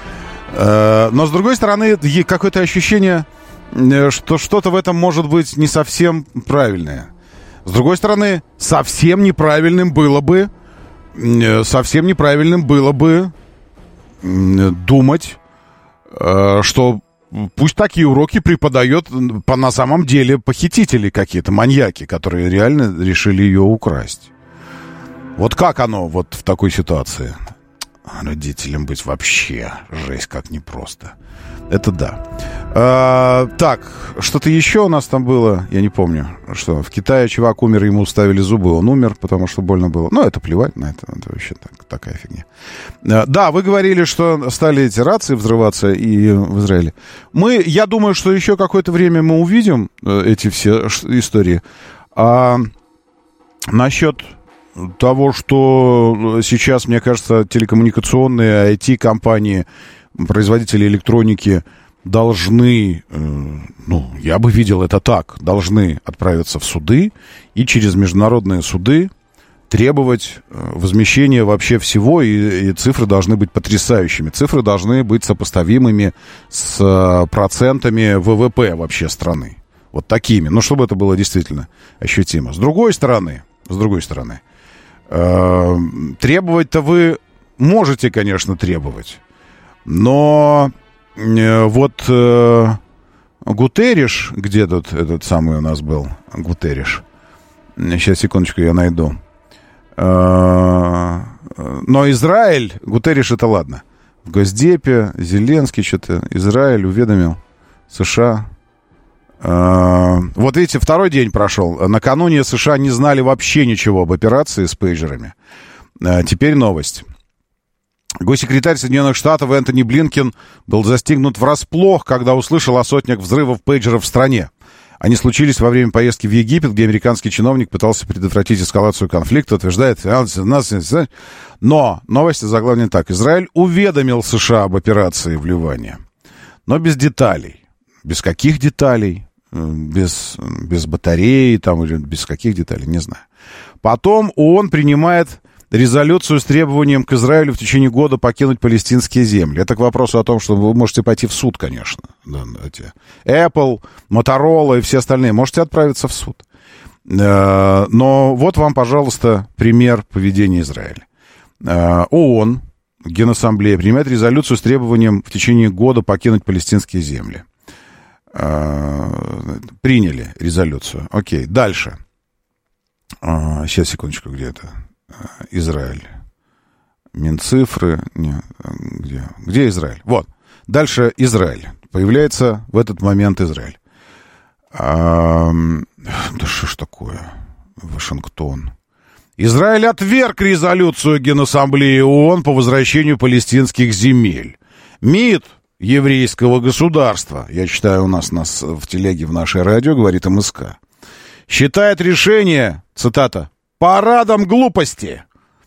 Но, с другой стороны, какое-то ощущение, что что-то в этом может быть не совсем правильное. С другой стороны, совсем неправильным было бы, совсем неправильным было бы думать, что пусть такие уроки преподает по, на самом деле похитители какие-то, маньяки, которые реально решили ее украсть. Вот как оно вот в такой ситуации? Родителям быть вообще жесть как непросто. Это да. А, так, что-то еще у нас там было, я не помню. Что, в Китае чувак умер, ему ставили зубы, он умер, потому что больно было. Ну, это плевать на это, это вообще так, такая фигня. А, да, вы говорили, что стали эти рации взрываться и в Израиле. Мы, я думаю, что еще какое-то время мы увидим эти все истории. А насчет... того, что сейчас, мне кажется, телекоммуникационные ай ти-компании, производители электроники должны, ну, я бы видел это так, должны отправиться в суды и через международные суды требовать возмещения вообще всего, и, и цифры должны быть потрясающими. Цифры должны быть сопоставимыми с процентами вэ вэ пэ вообще страны. Вот такими. Ну, чтобы это было действительно ощутимо. С другой стороны, с другой стороны, требовать-то вы можете, конечно, требовать. Но вот э, Гутерриш, где тут этот самый у нас был Гутерриш? Сейчас, секундочку, я найду. Э, но Израиль, Гутерриш это ладно. В Госдепе, Зеленский что-то, Израиль уведомил США. Вот видите, второй день прошел. Накануне США не знали вообще ничего об операции с пейджерами. Теперь новость. Госсекретарь Соединенных Штатов Энтони Блинкен был застигнут врасплох, когда услышал о сотнях взрывов пейджеров в стране. Они случились во время поездки в Египет, где американский чиновник пытался предотвратить эскалацию конфликта, утверждает, но новость заглавлена так. Израиль уведомил США об операции в Ливане, но без деталей. Без каких деталей? Без, без батареи там, или без каких деталей, не знаю. Потом ООН принимает резолюцию с требованием к Израилю в течение года покинуть палестинские земли. Это к вопросу о том, что вы можете пойти в суд, конечно. Apple, Motorola и все остальные можете отправиться в суд. Но вот вам, пожалуйста, пример поведения Израиля. ООН, Генассамблея, принимает резолюцию с требованием в течение года покинуть палестинские земли. Приняли резолюцию. Окей, дальше. Сейчас, секундочку, где это? Израиль. Минцифры. Не, где? Где Израиль? Вот. Дальше Израиль. Появляется в этот момент Израиль. А, да что ж такое? Вашингтон. Израиль отверг резолюцию Генассамблеи ООН по возвращению палестинских земель. МИД еврейского государства, я читаю у нас, нас в телеге в нашей радио, говорит МСК, считает решение, цитата, «парадом глупости».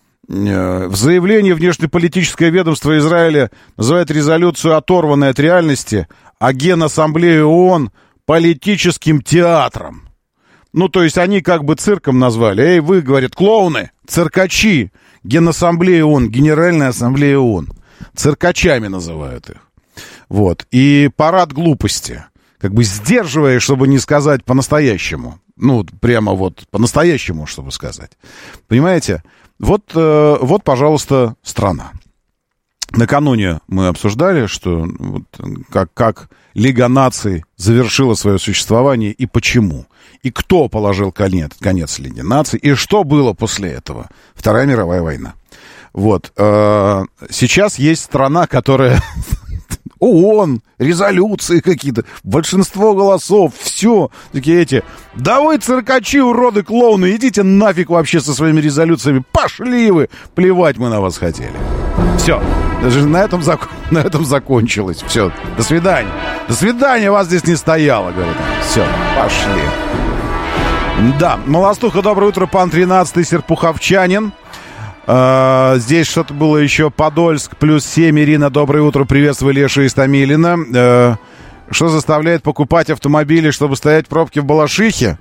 В заявлении внешнеполитическое ведомство Израиля называет резолюцию оторванной от реальности, а Генассамблею ООН политическим театром. Ну, то есть они как бы цирком назвали. Эй, вы, говорят, клоуны, циркачи. Генассамблея ООН, Генеральная Ассамблея ООН. Циркачами называют их. Вот. И парад глупости. Как бы сдерживая, чтобы не сказать по-настоящему. Ну, прямо вот по-настоящему, чтобы сказать. Понимаете? Вот, э, вот, пожалуйста, страна. Накануне мы обсуждали, что вот, как, как Лига наций завершила свое существование и почему. И кто положил конец, конец Лиге наций, и что было после этого. Вторая мировая война. Вот. Э, сейчас есть страна, которая... ООН, резолюции какие-то, большинство голосов, все, такие эти, да вы циркачи, уроды, клоуны, идите нафиг вообще со своими резолюциями, пошли вы, плевать мы на вас хотели. Все, даже на этом, зак... на этом закончилось, все, до свидания, до свидания, вас здесь не стояло, говорит, все, пошли. Да, Молостуха, доброе утро, пан тринадцатый, серпуховчанин. Uh, здесь что-то было еще. Подольск, плюс семь. Ирина, доброе утро. Приветствую Леша из Томилина. Uh, что заставляет покупать автомобили, чтобы стоять в пробке в Балашихе?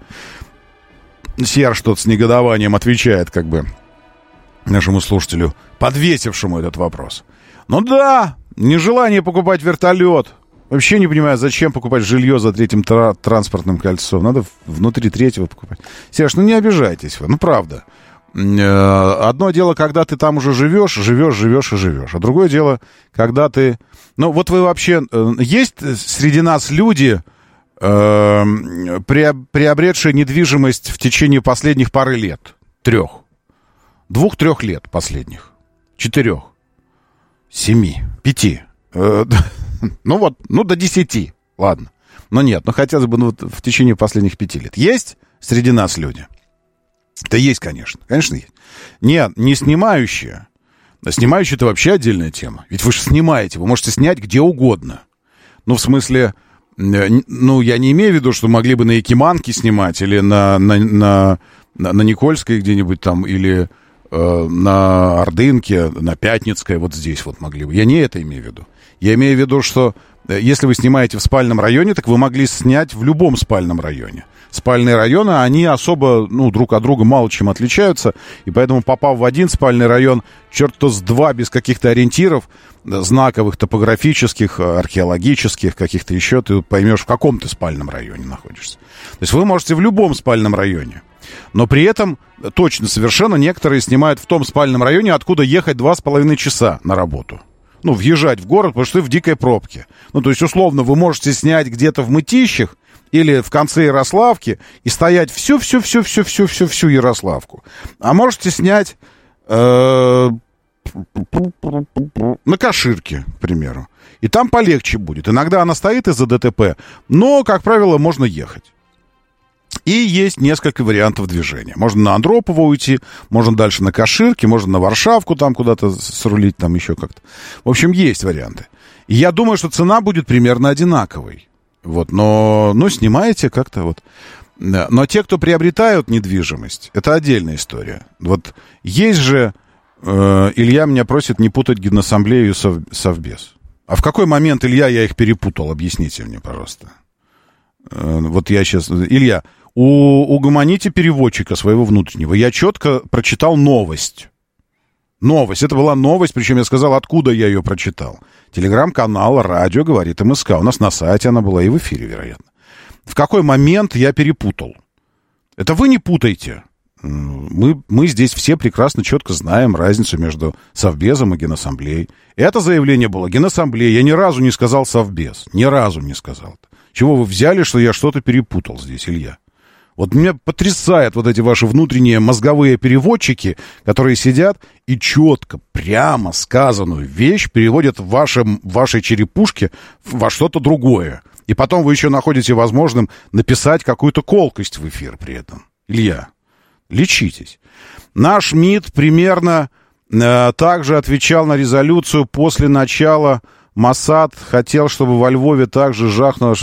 Сер что-то с негодованием отвечает, как бы, нашему слушателю, подвесившему этот вопрос. Ну да, нежелание покупать вертолет. Вообще не понимаю, зачем покупать жилье за третьим тра- транспортным кольцом. Надо внутри третьего покупать. Серж, ну не обижайтесь вы, ну правда. Одно дело, когда ты там уже живешь, живешь, живешь и живешь. А другое дело, когда ты... Ну, вот вы вообще... Есть среди нас люди, э, приобретшие недвижимость в течение последних пары лет? Трех. Двух-трех лет последних. Четырех. Семи. Пяти. Э, ну вот, ну до десяти. Ладно. Но нет, ну хотелось бы ну, в течение последних пяти лет. Есть среди нас люди? Да есть, конечно. Конечно, есть. Нет, не снимающие. Снимающие — это вообще отдельная тема. Ведь вы же снимаете. Вы можете снять где угодно. Ну, в смысле... Ну, я не имею в виду, что могли бы на Якиманке снимать, или на, на, на, на Никольской где-нибудь там, или э, на Ордынке, на Пятницкой, вот здесь вот могли бы. Я не это имею в виду. Я имею в виду, что если вы снимаете в спальном районе, так вы могли снять в любом спальном районе. Спальные районы, они особо, ну, друг от друга мало чем отличаются, и поэтому, попав в один спальный район, черт-то с два, без каких-то ориентиров, знаковых, топографических, археологических, каких-то еще, ты поймешь, в каком ты спальном районе находишься. То есть вы можете в любом спальном районе, но при этом точно совершенно некоторые снимают в том спальном районе, откуда ехать два с половиной часа на работу. Ну, въезжать в город, потому что ты в дикой пробке. Ну, то есть, условно, вы можете снять где-то в Мытищах, или в конце Ярославки и стоять всю-всю-всю-всю-всю-всю-всю Ярославку. А можете снять э, на Каширке, к примеру. И там полегче будет. Иногда она стоит из-за ДТП, но, как правило, можно ехать. И есть несколько вариантов движения. Можно на Андропово уйти, можно дальше на Каширке, можно на Варшавку там куда-то срулить, там еще как-то. В общем, есть варианты. И я думаю, что цена будет примерно одинаковой. Вот, но, ну, снимаете как-то вот. Но те, кто приобретают недвижимость, это отдельная история. Вот есть же, э, Илья меня просит не путать Генассамблею и сов, Совбез. А в какой момент, Илья, я их перепутал? Объясните мне, пожалуйста. Э, вот я сейчас... Илья, у, угомоните переводчика своего внутреннего. Я четко прочитал новость. Новость. Это была новость, причем я сказал, откуда я ее прочитал. Телеграм-канал, радио говорит МСК. У нас на сайте она была и в эфире, вероятно. В какой момент я перепутал? Это вы не путайте. Мы, мы здесь все прекрасно, четко знаем разницу между Совбезом и Генассамблеей. Это заявление было Генассамблея. Я ни разу не сказал Совбез. Ни разу не сказал. Чего вы взяли, что я что-то перепутал здесь, Илья? Вот меня потрясают вот эти ваши внутренние мозговые переводчики, которые сидят и четко, прямо сказанную вещь переводят в, вашем, в вашей черепушке во что-то другое. И потом вы еще находите возможным написать какую-то колкость в эфир при этом. Илья, лечитесь. Наш МИД примерно э, также отвечал на резолюцию после начала. Моссад хотел, чтобы во Львове также жахнуло...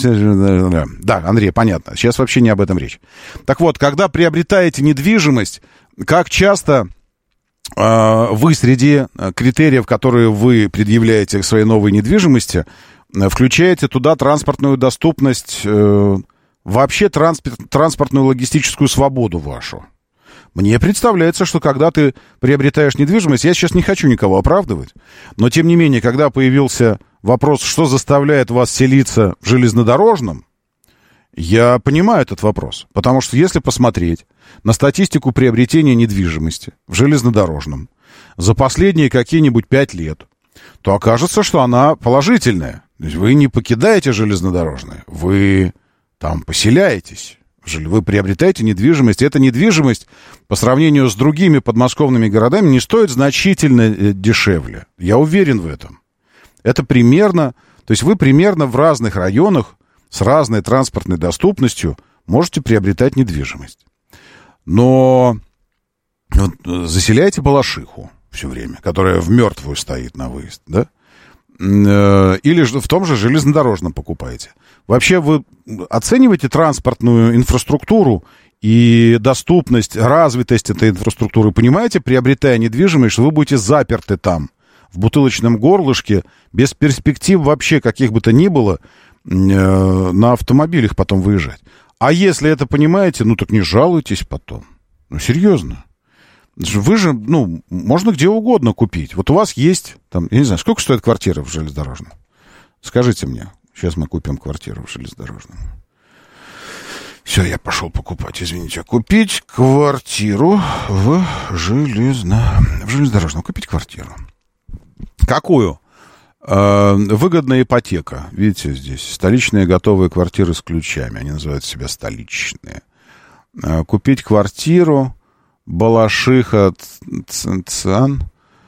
Да, Андрей, понятно. Сейчас вообще не об этом речь. Так вот, когда приобретаете недвижимость, как часто э, вы среди критериев, которые вы предъявляете к своей новой недвижимости, включаете туда транспортную доступность, э, вообще транспорт, транспортную логистическую свободу вашу. Мне представляется, что когда ты приобретаешь недвижимость, я сейчас не хочу никого оправдывать, но тем не менее, когда появился вопрос, что заставляет вас селиться в железнодорожном, я понимаю этот вопрос. Потому что если посмотреть на статистику приобретения недвижимости в железнодорожном за последние какие-нибудь пять лет, то окажется, что она положительная. То есть вы не покидаете железнодорожное, вы там поселяетесь. Вы приобретаете недвижимость. Эта недвижимость по сравнению с другими подмосковными городами не стоит значительно дешевле. Я уверен в этом. Это примерно... То есть вы примерно в разных районах с разной транспортной доступностью можете приобретать недвижимость. Но вот, заселяйте Балашиху все время, которая в мертвую стоит на выезд, да? Или в том же железнодорожном покупаете. Вообще вы оцениваете транспортную инфраструктуру и доступность, развитость этой инфраструктуры. Понимаете, приобретая недвижимость, что вы будете заперты там, в бутылочном горлышке, без перспектив вообще каких бы то ни было на автомобилях потом выезжать. А если это понимаете, ну так не жалуйтесь потом. Ну серьезно. Вы же, ну, можно где угодно купить. Вот у вас есть, там, я не знаю, сколько стоит квартира в железнодорожном? Скажите мне. Сейчас мы купим квартиру в железнодорожном. Все, я пошел покупать, извините. Купить квартиру в железно... в железнодорожном. Купить квартиру. Какую? Э, выгодная ипотека. Видите, здесь столичные готовые квартиры с ключами. Они называют себя столичные. Э, купить квартиру... Балашиха, Цан,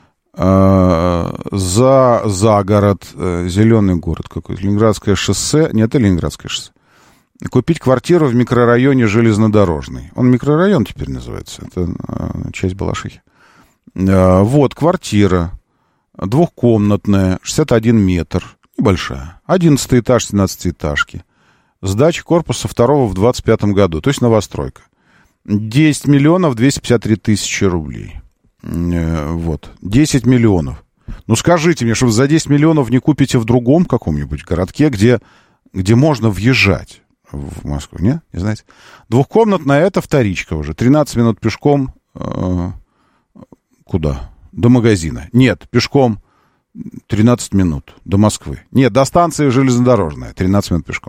э, за, за город, э, зеленый город какой-то, Ленинградское шоссе, нет, это Ленинградское шоссе. Купить квартиру в микрорайоне Железнодорожный. Он микрорайон теперь называется, это э, часть Балашихи. Э, вот, квартира, двухкомнатная, шестьдесят один метр, небольшая, одиннадцатый этаж, семнадцатиэтажки. Сдача корпуса второго в двадцать пятом году, то есть новостройка. десять миллионов двести пятьдесят три тысячи рублей. Вот. десять миллионов. Ну, скажите мне, что вы за десять миллионов не купите в другом каком-нибудь городке, где, где можно въезжать в Москву, не? Не знаете? Двухкомнатная, это вторичка уже. тринадцать минут пешком. Э, куда? До магазина. Нет, пешком тринадцать минут. До Москвы. Нет, до станции железнодорожная. тринадцать минут пешком.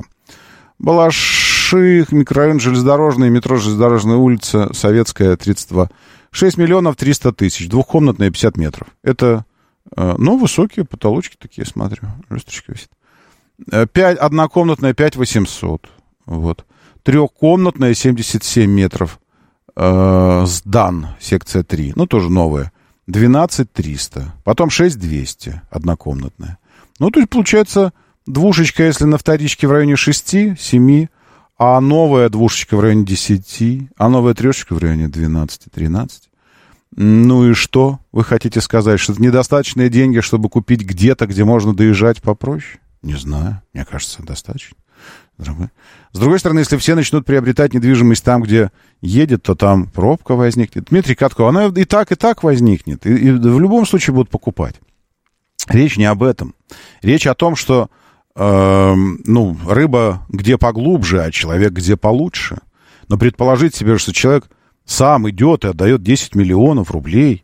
Балаших, микрорайон железнодорожный, метро Железнодорожная улица, Советская, тридцать два. шесть миллионов триста тысяч, двухкомнатная, пятьдесят метров. Это, ну, высокие потолочки такие, смотрю, люстрочка висит. пять, однокомнатная, пять восемьсот, вот. Трехкомнатная, семьдесят семь метров, э, сдан, секция три, ну, тоже новая, двенадцать триста. Потом шесть двести, однокомнатная. Ну, то есть, получается... Двушечка, если на вторичке в районе шести-семи, а новая двушечка в районе десяти, а новая трешечка в районе двенадцати-тринадцати. Ну и что? Вы хотите сказать, что это недостаточные деньги, чтобы купить где-то, где можно доезжать попроще? Не знаю, мне кажется, достаточно. С другой стороны, если все начнут приобретать недвижимость там, где едет, то там пробка возникнет. Дмитрий Катков, она и так, и так возникнет. И, и в любом случае будут покупать. Речь не об этом. Речь о том, что э, ну, рыба где поглубже, а человек где получше. Но предположить себе, что человек сам идет и отдает десять миллионов рублей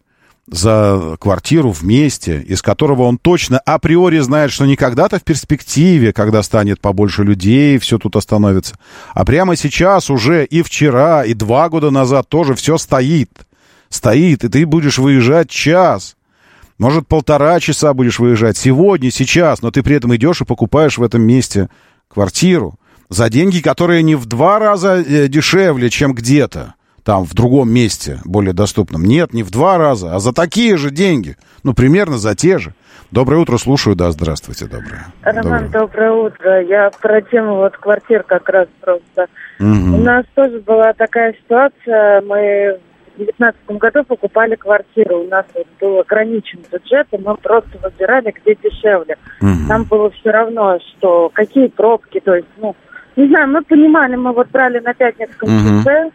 за квартиру вместе, из которого он точно априори знает, что не когда-то в перспективе, когда станет побольше людей, все тут остановится, а прямо сейчас уже и вчера, и два года назад тоже все стоит. Стоит, и ты будешь выезжать час. Может, полтора часа будешь выезжать. Сегодня, сейчас, но ты при этом идешь и покупаешь в этом месте квартиру за деньги, которые не в два раза дешевле, чем где-то. Там, в другом месте, более доступном. Нет, не в два раза, а за такие же деньги. Ну, примерно за те же. Доброе утро, слушаю. Да, здравствуйте, доброе. Роман, доброе, доброе утро. Я про тему вот квартир как раз просто. Угу. У нас тоже была такая ситуация. Мы в две тысячи девятнадцатом году покупали квартиру. У нас вот был ограничен бюджет, и мы просто выбирали, где дешевле. Угу. Там было все равно, что какие пробки. То есть, ну, не знаю, мы понимали, мы вот брали на Пятницком шоссе, угу.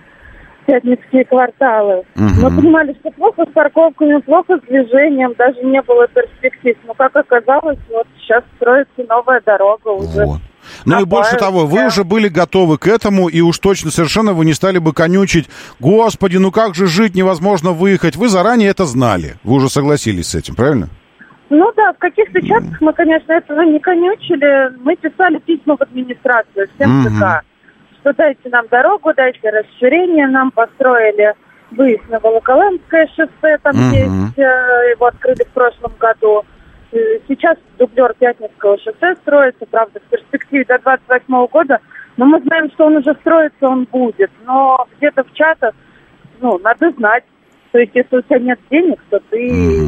Пятницкие кварталы. Угу. Мы понимали, что плохо с парковками, плохо с движением, даже не было перспектив. Но, как оказалось, вот сейчас строится новая дорога уже. Вот. Ну и больше того, вы уже были готовы к этому, и уж точно совершенно вы не стали бы конючить: «Господи, ну как же жить, невозможно выехать». Вы заранее это знали, вы уже согласились с этим, правильно? Ну да, в каких-то частях мы, конечно, этого не конючили. Мы писали письма в администрацию, всем ЦК. Угу. Что дайте нам дорогу, дайте расширение. Нам построили выезд на Волоколамское шоссе, там uh-huh. есть, его открыли в прошлом году. Сейчас дублер Пятницкого шоссе строится, правда, в перспективе до двадцать восьмого года. Но мы знаем, что он уже строится, он будет. Но где-то в чатах, ну, надо знать. То есть, если у тебя нет денег, то ты... Uh-huh.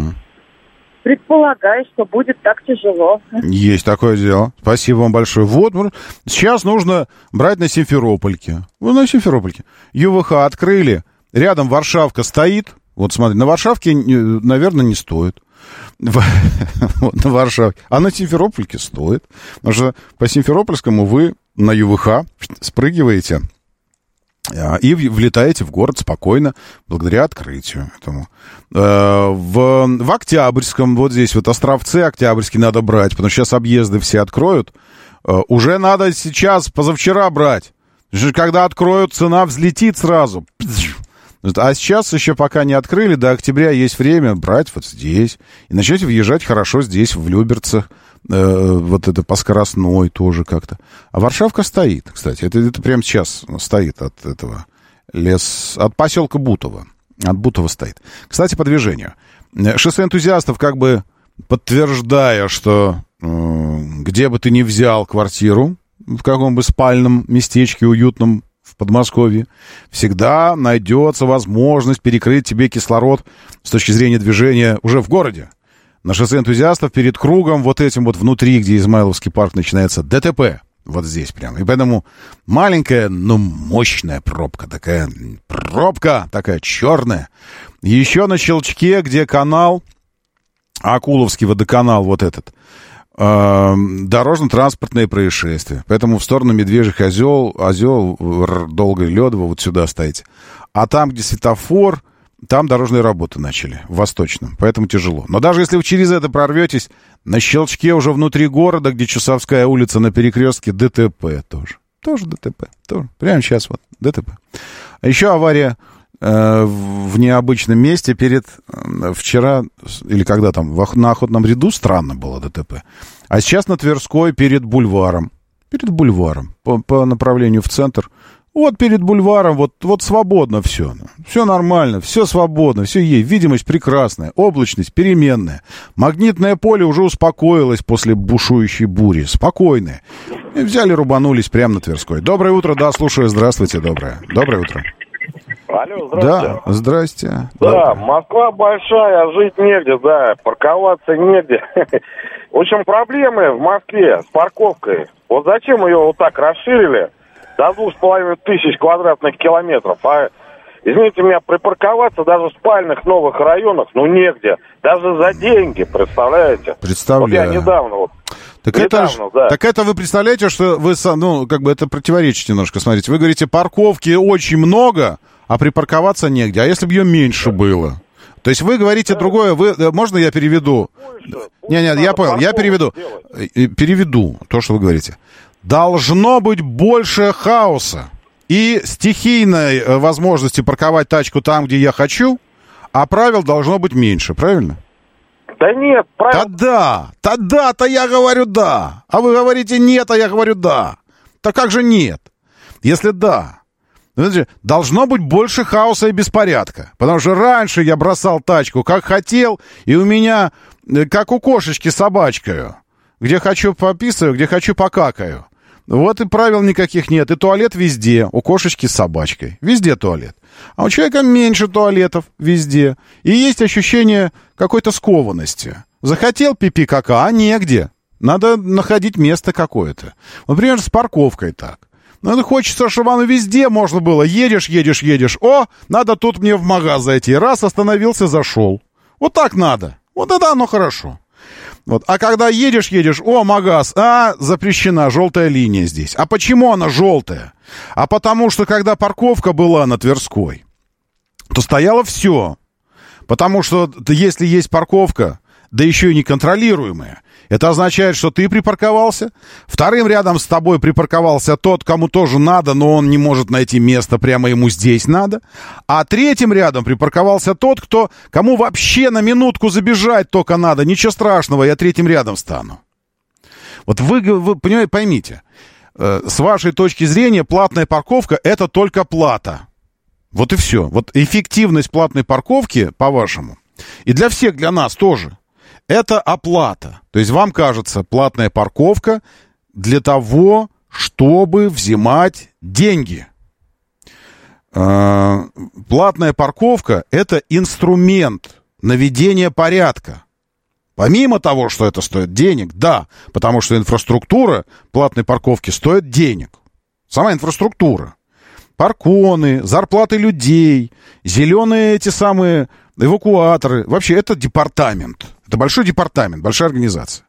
предполагаю, что будет так тяжело. Есть такое дело. Спасибо вам большое. Вот, сейчас нужно брать на Симферопольке. Вот на Симферопольке. ЮВХ открыли. Рядом Варшавка стоит. Вот смотри, на Варшавке, наверное, не стоит. Вот на Варшавке. А на Симферопольке стоит. Потому что по Симферопольскому вы на ЮВХ спрыгиваете и влетаете в город спокойно, благодаря открытию этому. В, в Октябрьском, вот здесь вот Островцы, Октябрьский надо брать, потому что сейчас объезды все откроют. Уже надо сейчас, позавчера брать. Когда откроют, цена взлетит сразу. А сейчас еще пока не открыли, до октября есть время брать вот здесь. И начнете въезжать хорошо здесь, в Люберцах. Э, вот это по скоростной тоже как-то. А Варшавка стоит, кстати. Это, это прямо сейчас стоит от этого лес... От поселка Бутово. От Бутова стоит. Кстати, по движению. Шоссе энтузиастов, как бы подтверждая, что э, где бы ты ни взял квартиру, в каком бы спальном местечке уютном в Подмосковье, всегда найдется возможность перекрыть тебе кислород с точки зрения движения уже в городе. На шоссе энтузиастов перед кругом, вот этим вот внутри, где Измайловский парк начинается, ДТП. Вот здесь прямо. И поэтому маленькая, но мощная пробка. Такая пробка, такая черная. Еще на Щелчке, где канал, Акуловский водоканал, вот этот, э, дорожно-транспортные происшествия. Поэтому в сторону Медвежьих озер, озер, Долгое Ледово, вот сюда стоите. А там, где светофор, там дорожные работы начали, в Восточном, поэтому тяжело. Но даже если вы через это прорветесь, на Щелчке уже внутри города, где Чусовская улица на перекрестке, ДТП тоже. Тоже ДТП. Тоже. Прямо сейчас вот ДТП. А еще авария э, в необычном месте перед... Э, вчера, или когда там, в, на Охотном ряду странно было ДТП. А сейчас на Тверской перед бульваром. Перед бульваром. По, по направлению в центр. Вот перед бульваром, вот, вот свободно все. Все нормально, все свободно, все есть. Видимость прекрасная, облачность переменная. Магнитное поле уже успокоилось после бушующей бури. Спокойное. И взяли, рубанулись прямо на Тверской. Доброе утро, да, слушаю. Здравствуйте, доброе. Доброе утро. Алло, здравствуйте. Да, здрасте. Да, доброе. Москва большая, жить негде, да, парковаться негде. В общем, проблемы в Москве с парковкой. Вот зачем ее вот так расширили? До двух с половиной тысяч квадратных километров. А Извините меня, припарковаться даже в спальных новых районах, ну, негде. Даже за деньги, представляете? Представляю. Вот я недавно вот. Так, недавно, это, да. так это вы представляете, что вы, ну, как бы это противоречит немножко, смотрите. Вы говорите, парковки очень много, а припарковаться негде. А если бы ее меньше было? То есть вы говорите другое, вы, можно я переведу? Не-не, я понял, я переведу. Переведу то, что вы говорите. Должно быть больше хаоса и стихийной возможности парковать тачку там, где я хочу, а правил должно быть меньше, правильно? Да нет, правил... Тогда, тогда-то я говорю да. А вы говорите нет, а я говорю да. Так как же нет? Если да... Должно быть больше хаоса и беспорядка. Потому что раньше я бросал тачку как хотел, и у меня, как у кошечки, собачкою. Где хочу пописаю, где хочу покакаю. Вот и правил никаких нет. И туалет везде. У кошечки с собачкой. Везде туалет. А у человека меньше туалетов везде. И есть ощущение какой-то скованности. Захотел пипи-кака, а негде. Надо находить место какое-то. Например, с парковкой так. Ну, хочется, чтобы оно везде можно было. Едешь, едешь, едешь. О, надо тут мне в магаз зайти. Раз, остановился, зашел. Вот так надо. Вот это оно хорошо. Вот. А когда едешь, едешь, о, магаз, а, запрещена, желтая линия здесь. А почему она желтая? А потому что, когда парковка была на Тверской, то стояло все. Потому что, если есть парковка, да еще и неконтролируемая, это означает, что ты припарковался, вторым рядом с тобой припарковался тот, кому тоже надо, но он не может найти место, прямо ему здесь надо, а третьим рядом припарковался тот, кто, кому вообще на минутку забежать только надо, ничего страшного, я третьим рядом стану. Вот вы, вы понимаете, поймите, э, с вашей точки зрения платная парковка — это только плата. Вот и все. Вот эффективность платной парковки, по-вашему, и для всех, для нас тоже, это оплата. То есть вам кажется, платная парковка для того, чтобы взимать деньги. Э, платная парковка — это инструмент наведения порядка. Помимо того, что это стоит денег, да, потому что инфраструктура платной парковки стоит денег. Сама инфраструктура. Парконы, зарплаты людей, зеленые эти самые эвакуаторы. Вообще, это департамент. Это большой департамент, большая организация.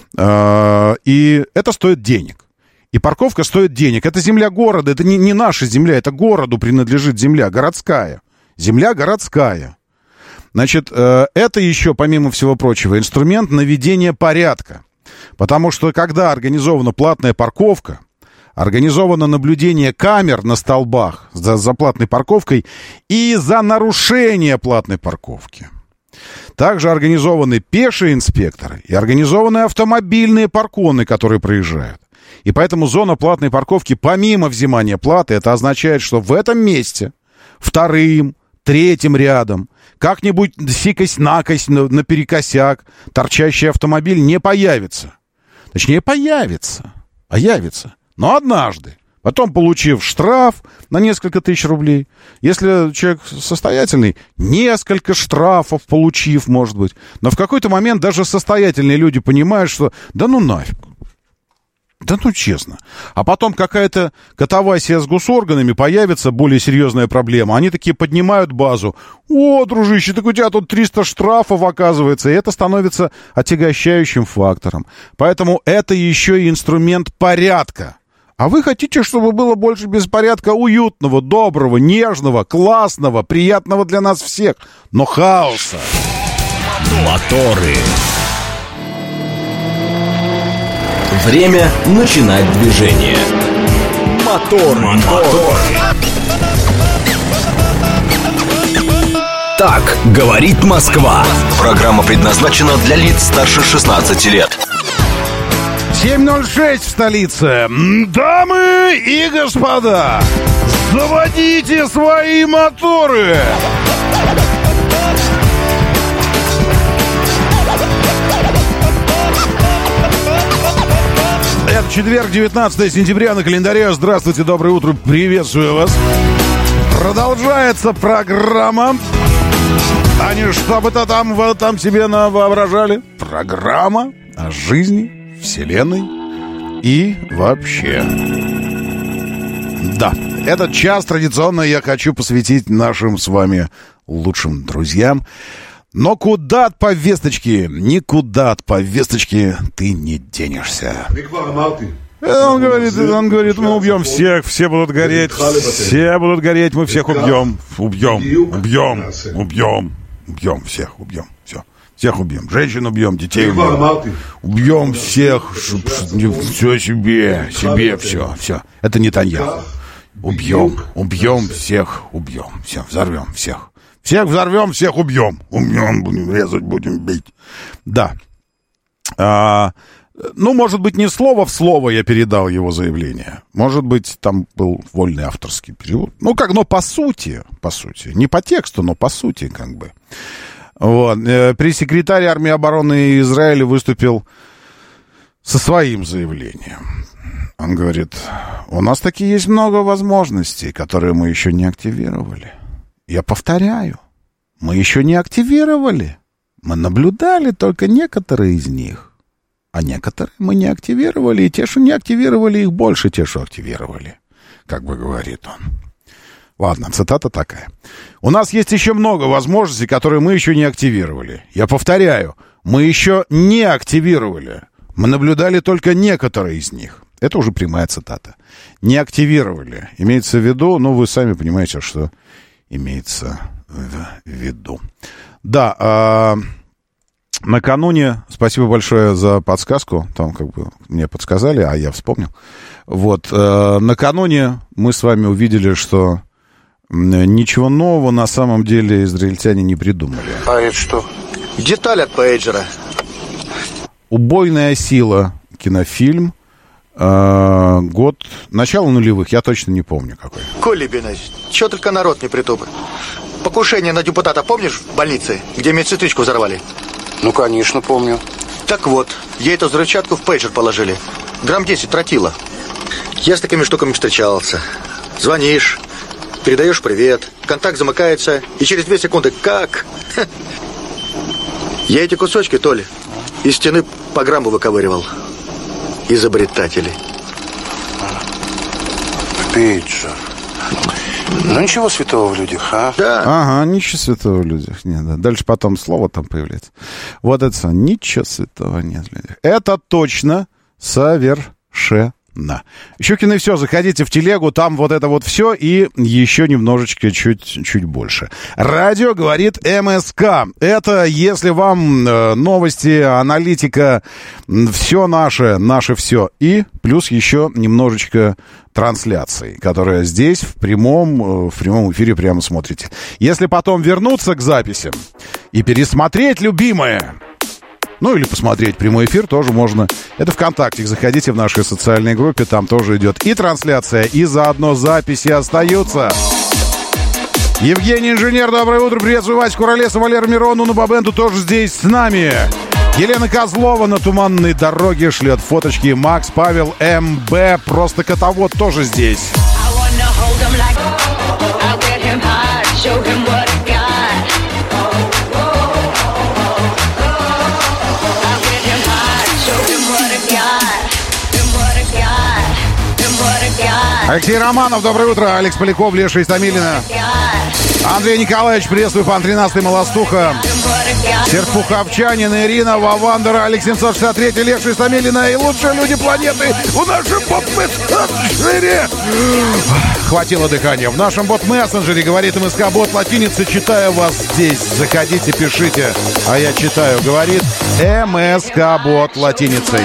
И это стоит денег. И парковка стоит денег. Это земля города, это не, не наша земля, это городу принадлежит земля, городская. Земля городская. Значит, это еще, помимо всего прочего, инструмент наведения порядка. Потому что, когда организована платная парковка, организовано наблюдение камер на столбах за, за платной парковкой и за нарушение платной парковки. Также организованы пешие инспекторы и организованы автомобильные парконы, которые проезжают. И поэтому зона платной парковки, помимо взимания платы, это означает, что в этом месте вторым, третьим рядом, как-нибудь сикость-накость, наперекосяк, торчащий автомобиль не появится. Точнее, появится, появится. Но однажды, потом получив штраф на несколько тысяч рублей, если человек состоятельный, несколько штрафов получив, может быть. Но в какой-то момент даже состоятельные люди понимают, что да ну нафиг. Да ну честно. А потом какая-то катавасия с госорганами, появится более серьезная проблема. Они такие поднимают базу. О, дружище, так у тебя тут триста штрафов оказывается. И это становится отягощающим фактором. Поэтому это еще и инструмент порядка. А вы хотите, чтобы было больше беспорядка, уютного, доброго, нежного, классного, приятного для нас всех, но хаоса. Моторы. Время начинать движение. Мотор, мотор. Так говорит Москва. Программа предназначена для лиц старше шестнадцати лет. семь ноль шесть в столице. Дамы и господа, заводите свои моторы. Это четверг, девятнадцатое сентября на календаре. Здравствуйте, доброе утро, приветствую вас. Продолжается программа. А не что бы-то там, вы там себе навоображали. Программа о жизни, Вселенной и вообще. Да, Этот час традиционно я хочу посвятить нашим с вами лучшим друзьям. Но куда от повесточки, никуда от повесточки ты не денешься. Он говорит, он говорит, мы убьем всех, все будут гореть, все будут гореть, мы всех убьем, убьем, убьем, убьем, убьем всех, убьем, все. Всех убьем. Женщин убьем, детей убьем. Убьем всех. Все себе. Себе все. Все. Это Нетаньяху. Убьем. Убьем всех. Убьем. Все. Взорвем всех. Всех взорвем, всех убьем. Убьем. Будем резать, будем бить. Да. А, ну, может быть, не слово в слово я передал его заявление. Может быть, там был вольный авторский перевод. Ну, как, но по сути. По сути. Не по тексту, но по сути, как бы. Вот. Пресс-секретарь армии обороны Израиля выступил со своим заявлением. Он говорит, у нас таки есть много возможностей, которые мы еще не активировали. Я повторяю, мы еще не активировали. Мы наблюдали только некоторые из них. А некоторые мы не активировали, и те, что не активировали, их больше те, что активировали. Как бы говорит он. Ладно, цитата такая. У нас есть еще много возможностей, которые мы еще не активировали. Я повторяю, мы еще не активировали. Мы наблюдали только некоторые из них. Это уже прямая цитата. Не активировали. Имеется в виду, ну, вы сами понимаете, что имеется в виду. Да, а, накануне, спасибо большое за подсказку. Там как бы мне подсказали, а я вспомнил. Вот, а, накануне мы с вами увидели, что ничего нового на самом деле израильтяне не придумали. А это что? Деталь от пейджера. «Убойная сила», кинофильм, э, год, начало нулевых, я точно не помню какой. Коля Бенович, чё только народ не притупы. Покушение на депутата помнишь в больнице, где медсестричку взорвали? Ну, конечно, помню. Так вот, ей эту взрывчатку в пейджер положили. Грамм десять тротила. Я с такими штуками встречался. Звонишь, передаешь привет, контакт замыкается, и через две секунды как? Ха. Я эти кусочки, Толя, из стены по грамму выковыривал. Изобретатели. Пейджер. Ну, ничего святого в людях, а? Да. Ага, ничего святого в людях нет. Да. Дальше потом слово там появляется. Вот это ничего святого нет в людях. Это точно совершенно. Да. Щукин и все, заходите в телегу, там вот это вот все и еще немножечко, чуть, чуть больше. Радио говорит МСК. Это если вам э, новости, аналитика, все наше, наше все. И плюс еще немножечко трансляции, которая здесь в прямом, э, в прямом эфире прямо смотрите. Если потом вернуться к записям и пересмотреть любимое... Ну, или посмотреть прямой эфир тоже можно. Это ВКонтакте. Заходите в нашей социальной группе. Там тоже идет и трансляция, и заодно записи остаются. Евгений Инженер, доброе утро. Приветствую Вась Куролеса, Валеру Мирону, Нуба Бенту тоже здесь с нами. Елена Козлова на туманной дороге шлет фоточки. Макс Павел МБ, просто котовод, тоже здесь. Алексей Романов, доброе утро. Алекс Поляков, Леша Истамилина. Андрей Николаевич, приветствую, Пан тринадцатый, Молостуха. Серпуховчанин, Ирина, Вавандера, Алекс семьсот шестьдесят три, Леша Истамилина и лучшие люди планеты в нашем бот-мессенджере. Хватило дыхания. В нашем бот-мессенджере, говорит МСК-бот латиница, читаю вас здесь. Заходите, пишите, а я читаю, говорит МСК-бот латиницей.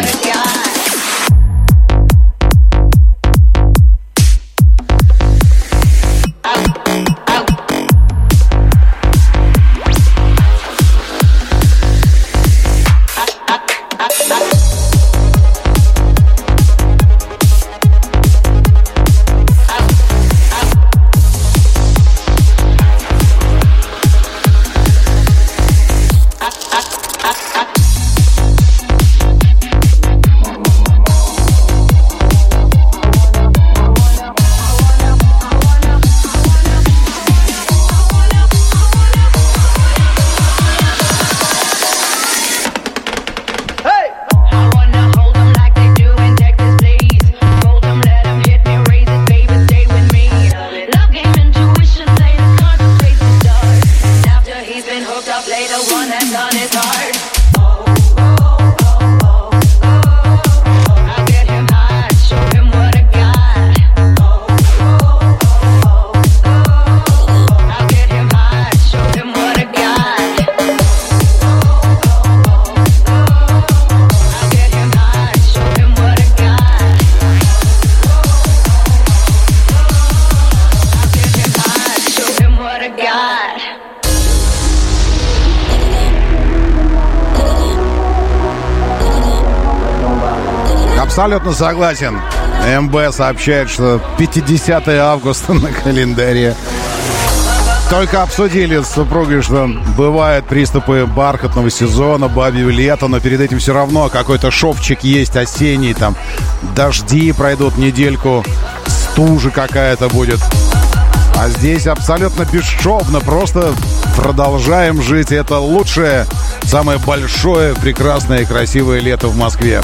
Абсолютно согласен. МБ сообщает, что пятидесятое августа на календаре. Только обсудили с супругой, что бывают приступы бархатного сезона, бабьего лета, но перед этим все равно какой-то шовчик есть осенний, там дожди пройдут недельку, стужа какая-то будет. А здесь абсолютно бесшовно, просто продолжаем жить. Это лучшее, самое большое, прекрасное и красивое лето в Москве.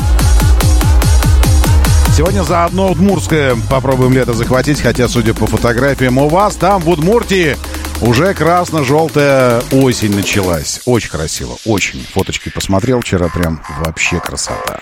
Сегодня заодно удмуртское попробуем лето захватить, хотя, судя по фотографиям, у вас там в Удмуртии уже красно-желтая осень началась. Очень красиво, очень. Фоточки посмотрел вчера, прям вообще красота.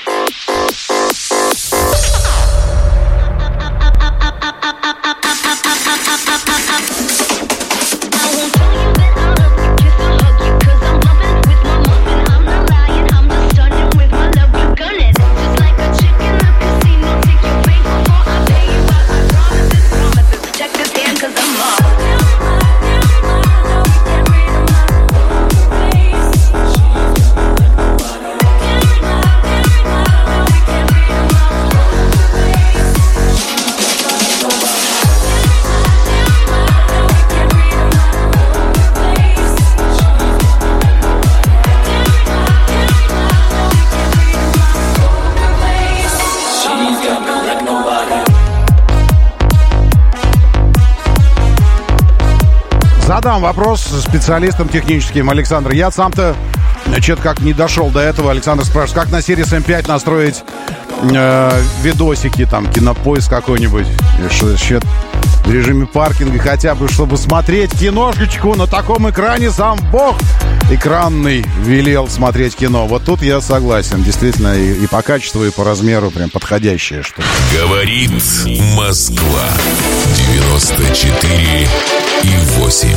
Задам вопрос специалистам техническим. Александр, я сам-то что-то как не дошел до этого. Александр спрашивает, как на Series эм пять настроить э, видосики, там, кинопоиск какой-нибудь, что, в режиме паркинга, хотя бы, чтобы смотреть киношечку на таком экране, сам Бог экранный велел смотреть кино. Вот тут я согласен. Действительно, и, и по качеству, и по размеру прям подходящее что-то. Говорит Москва. девяносто четыре и восемь.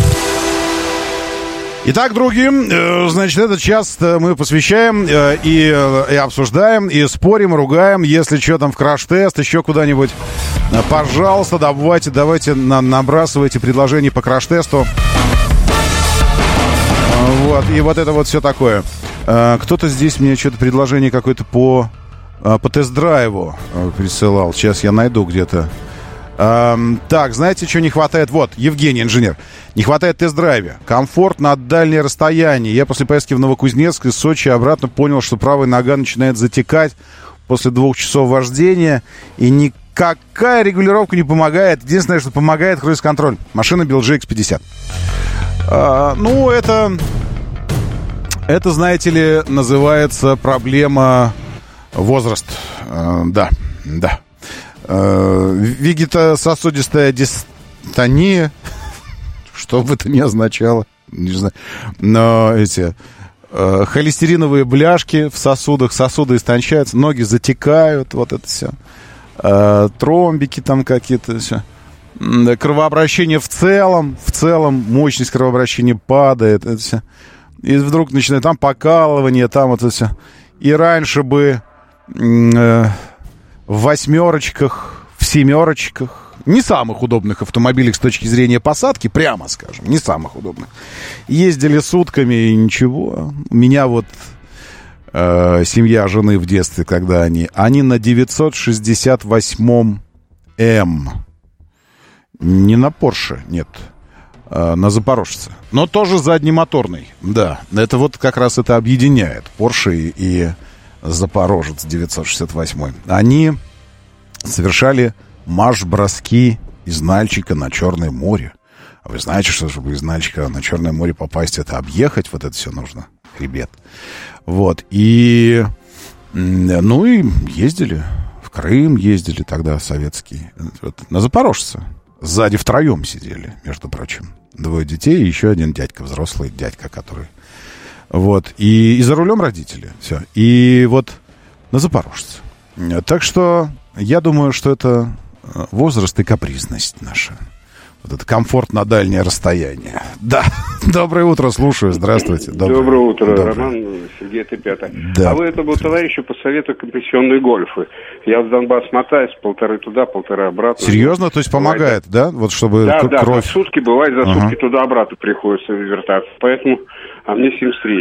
Итак, другим, значит, этот час мы посвящаем и, и обсуждаем, и спорим, и ругаем. Если что там в краш-тест, еще куда-нибудь, пожалуйста, давайте, давайте на, набрасывайте предложения по краш-тесту. Вот, и вот это вот все такое. Кто-то здесь мне что-то предложение какое-то по, по тест-драйву присылал. Сейчас я найду где-то. Так, знаете, что не хватает? Вот, Евгений, инженер. Не хватает тест-драйве. Комфорт на дальнее расстояние. Я после поездки в Новокузнецк из Сочи обратно понял, что правая нога начинает затекать после двух часов вождения. И никакая регулировка не помогает. Единственное, что помогает, круиз-контроль. Машина би эл джи икс пятьдесят. А, ну, это... Это, знаете ли, называется проблема возраст. А, да, да. Вегетососудистая дистония, что бы это ни означало, не знаю, но эти э, холестериновые бляшки в сосудах, сосуды истончаются, ноги затекают, вот это все, э, тромбики там какие-то, все, кровообращение в целом, в целом мощность кровообращения падает, это все, и вдруг начинает там покалывание, там вот это все, и раньше бы э, в восьмерочках, в семерочках, не самых удобных автомобилях с точки зрения посадки, прямо скажем, не самых удобных, ездили сутками и ничего. У меня вот э, семья жены в детстве, когда они, они на девятьсот шестьдесят восемь эм, не на Порше, нет, э, на Запорожце, но тоже заднемоторный, да, это вот как раз это объединяет Порше и, и Запорожец девятьсот шестьдесят восемь. Они совершали марш-броски из Нальчика на Черное море. А вы знаете, что чтобы из Нальчика на Черное море попасть, это объехать, вот это все нужно, хребет. Вот, и, ну и ездили, в Крым ездили тогда советские, вот, на Запорожце. Сзади втроем сидели, между прочим. Двое детей и еще один дядька, взрослый дядька, который... Вот, и, и за рулем родители, все. И вот на Запорожце. Так что я думаю, что это возраст и капризность наша. Вот это комфорт на дальнее расстояние. Да, доброе утро, слушаю, здравствуйте. Доброе, доброе утро, доброе. Роман, Сергей Топята. Да. А вы этому товарищу посоветую компрессионные гольфы. Я в Донбасс мотаюсь, полторы туда, полтора обратно. Серьезно? То есть помогает, да? Вот чтобы да, кровь... Да, да, сутки бывает, за ага. сутки туда-обратно приходится вертаться. Поэтому, а мне семьдесят три.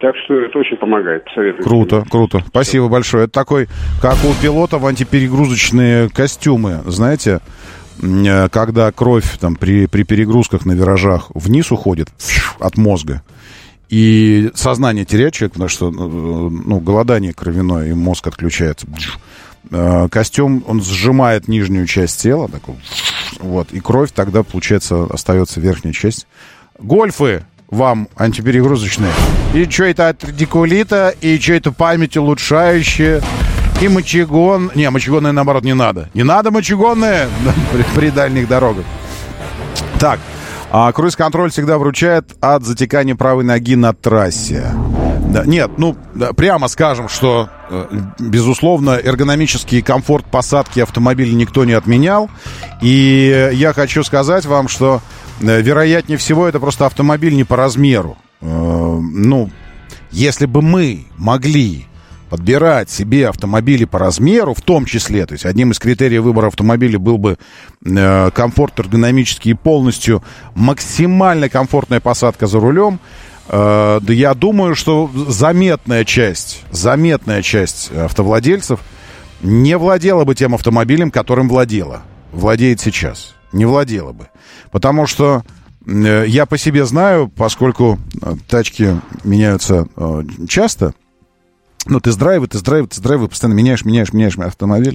Так что это очень помогает, советую. Круто, круто. Спасибо большое. Это такой, как у пилотов, антиперегрузочные костюмы, знаете, когда кровь там, при, при перегрузках на виражах вниз уходит от мозга, и сознание теряет человек, потому что ну, голодание кровяное, и мозг отключается. Костюм, он сжимает нижнюю часть тела, такой, вот, и кровь тогда, получается, остается верхняя часть. Гольфы вам антиперегрузочные. И что это от радикулита, и что это память улучшающая, и мочегон. Не, мочегонные, наоборот, не надо. Не надо мочегонные при, при дальних дорогах. Так, а круиз-контроль всегда вручает от затекания правой ноги на трассе. Да, нет, ну, да, прямо скажем, что, безусловно, эргономический комфорт посадки автомобиля никто не отменял. И я хочу сказать вам, что, вероятнее всего, это просто автомобиль не по размеру. Ну, если бы мы могли подбирать себе автомобили по размеру, в том числе, то есть одним из критериев выбора автомобиля был бы э, комфорт эргономический и полностью максимально комфортная посадка за рулем, э, да я думаю, что заметная часть, заметная часть автовладельцев не владела бы тем автомобилем, которым владела, владеет сейчас, не владела бы. Потому что э, я по себе знаю, поскольку э, тачки меняются э, часто. Ну, тест-драйвы, тест-драйвы, тест-драйвы, постоянно меняешь, меняешь, меняешь автомобиль.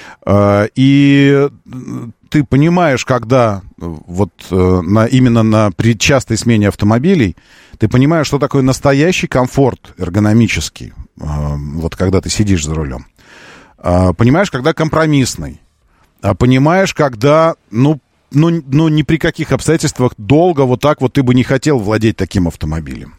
И ты понимаешь, когда вот на, именно на, при частой смене автомобилей, ты понимаешь, что такое настоящий комфорт эргономический, вот когда ты сидишь за рулем. Понимаешь, когда компромиссный. Понимаешь, когда, ну, ну, ну, ни при каких обстоятельствах долго вот так вот ты бы не хотел владеть таким автомобилем.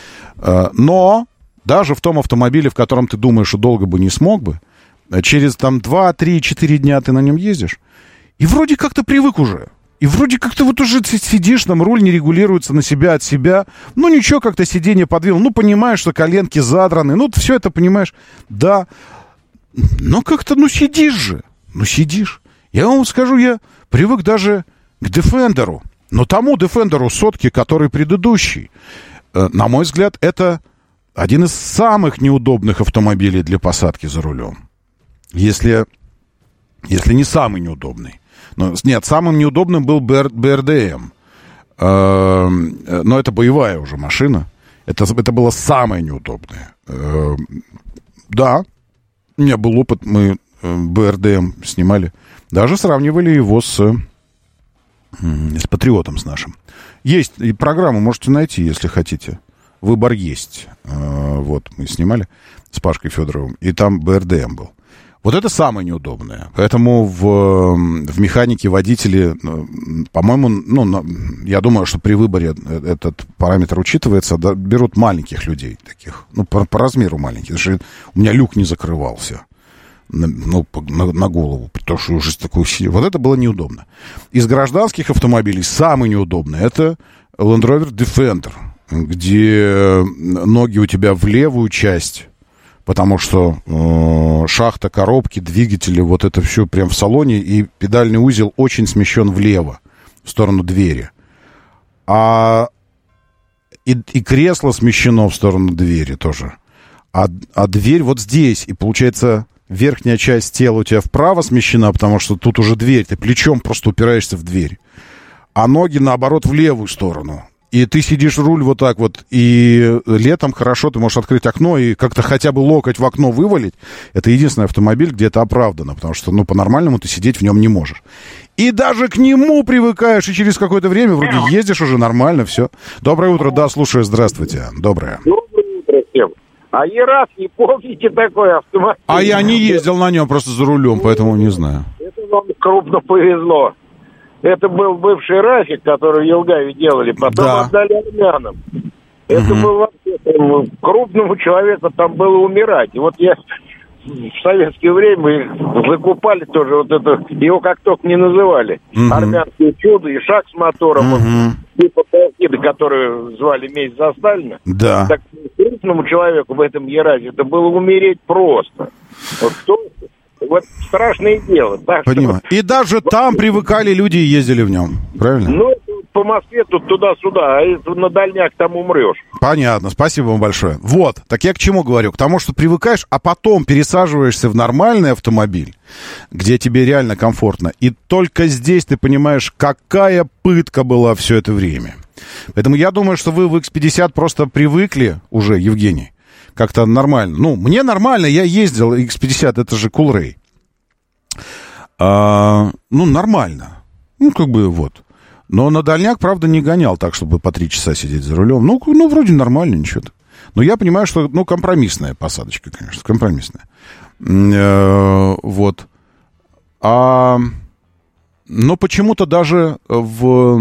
Но даже в том автомобиле, в котором ты думаешь, что долго бы не смог бы, через там два, три, четыре дня ты на нем ездишь, и вроде как-то привык уже. И вроде как-то вот уже сидишь, там руль не регулируется на себя от себя. Ну ничего, как-то сиденье подвинул. Ну понимаешь, что коленки задраны. Ну все это понимаешь. Да. Но как-то, ну сидишь же. Ну сидишь. Я вам скажу, я привык даже к Defender'у. Но тому Defender'у сотки, который предыдущий. На мой взгляд, это один из самых неудобных автомобилей для посадки за рулем. Если, если не самый неудобный. Но, нет, самым неудобным был бэ эр дэ эм. Э, но это боевая уже машина. Это, это было самое неудобное. Э, да, у меня был опыт, мы бэ эр дэ эм снимали. Даже сравнивали его с, с Патриотом, с нашим. Есть, и программу можете найти, если хотите. Выбор есть. Вот, мы снимали с Пашкой Федоровым, и там бэ эр дэ эм был. Вот это самое неудобное. Поэтому в, в механике водители, по-моему, ну, я думаю, что при выборе этот параметр учитывается, да, берут маленьких людей таких, ну, по, по размеру маленьких. Потому что у меня люк не закрывался на, ну, на, на голову, потому что уже такой... Вот это было неудобно. Из гражданских автомобилей самый неудобный — это Land Rover Defender, где ноги у тебя в левую часть, потому что э, шахта, коробки, двигатели, вот это все прям в салоне, и педальный узел очень смещен влево, в сторону двери. А и, и кресло смещено в сторону двери тоже. А, а дверь вот здесь, и получается верхняя часть тела у тебя вправо смещена, потому что тут уже дверь, ты плечом просто упираешься в дверь. А ноги, наоборот, в левую сторону. И ты сидишь руль вот так вот, и летом хорошо, ты можешь открыть окно и как-то хотя бы локоть в окно вывалить. Это единственный автомобиль, где это оправдано, потому что, ну, по-нормальному ты сидеть в нем не можешь. И даже к нему привыкаешь, и через какое-то время вроде ездишь уже нормально, все. Доброе утро, да, слушаю, здравствуйте. Доброе. Доброе утро всем. А Ярас, не помните такой автомобиль? А я не ездил на нем просто за рулем, поэтому не знаю. Это вам крупно повезло. Это был бывший Рафик, который в Елгаве делали, потом да. отдали армянам. Это угу. было там, крупному человеку там было умирать. И вот я в советское время закупали тоже вот это, его как только не называли. Угу. Армянские чудо и шаг с мотором, угу. вот, типа Палкиды, которые звали месть за Сталина. Да. Так крупному человеку в этом Яразе это было умереть просто. Вот кто... Вот страшное дело. Так Понимаю. Что... И даже там привыкали люди и ездили в нем, правильно? Ну, по Москве тут туда-сюда, а на дальняк там умрешь. Понятно, спасибо вам большое. Вот, так я к чему говорю? К тому, что привыкаешь, а потом пересаживаешься в нормальный автомобиль, где тебе реально комфортно, и только здесь ты понимаешь, какая пытка была все это время. Поэтому я думаю, что вы в икс пятьдесят просто привыкли уже, Евгений, как-то нормально. Ну, мне нормально, я ездил, икс пятьдесят, это же Coolray. А, ну, нормально. Ну, как бы вот. Но на дальняк, правда, не гонял так, чтобы по три часа сидеть за рулем. Ну, ну вроде нормально, ничего-то. Но я понимаю, что, ну, компромиссная посадочка, конечно, компромиссная. Э-э- вот. А... Но почему-то даже в,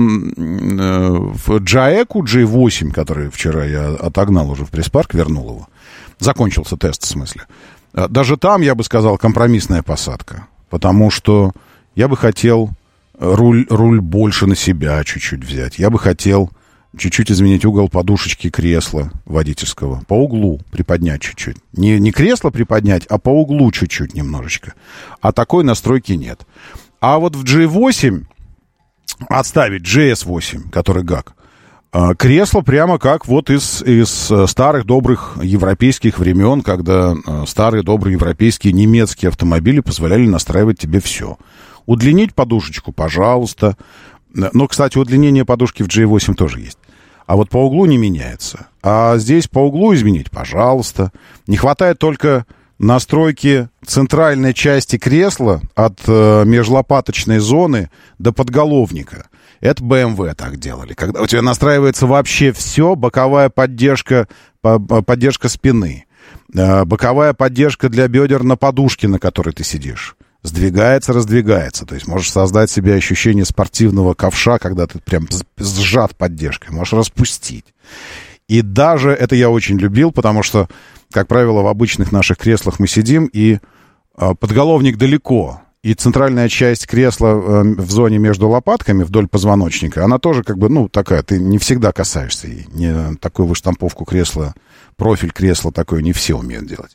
в Джаэку джей восемь, который вчера я отогнал уже в пресс-парк, вернул его, закончился тест, в смысле, даже там, я бы сказал, компромиссная посадка. Потому что я бы хотел руль, руль больше на себя чуть-чуть взять. Я бы хотел чуть-чуть изменить угол подушечки кресла водительского. По углу приподнять чуть-чуть. Не, не кресло приподнять, а по углу чуть-чуть немножечко. А такой настройки нет. А вот в джей восемь отставить джей эс восемь, который гак, кресло прямо как вот из, из старых добрых европейских времен, когда старые добрые европейские немецкие автомобили позволяли настраивать тебе все. Удлинить подушечку, пожалуйста. Но, кстати, удлинение подушки в джей восемь тоже есть. А вот по углу не меняется. А здесь по углу изменить, пожалуйста. Не хватает только настройки центральной части кресла от э, межлопаточной зоны до подголовника. Это бэ эм вэ так делали. Когда у тебя настраивается вообще все, боковая поддержка, поддержка спины, э, боковая поддержка для бедер на подушке, на которой ты сидишь. Сдвигается, раздвигается. То есть можешь создать себе ощущение спортивного ковша, когда ты прям сжат поддержкой. Можешь распустить. И даже это я очень любил, потому что, как правило, в обычных наших креслах мы сидим, и э, подголовник далеко. И центральная часть кресла э, в зоне между лопатками, вдоль позвоночника, она тоже как бы, ну, такая, ты не всегда касаешься ей. Не, такую выштамповку кресла, профиль кресла такой не все умеют делать.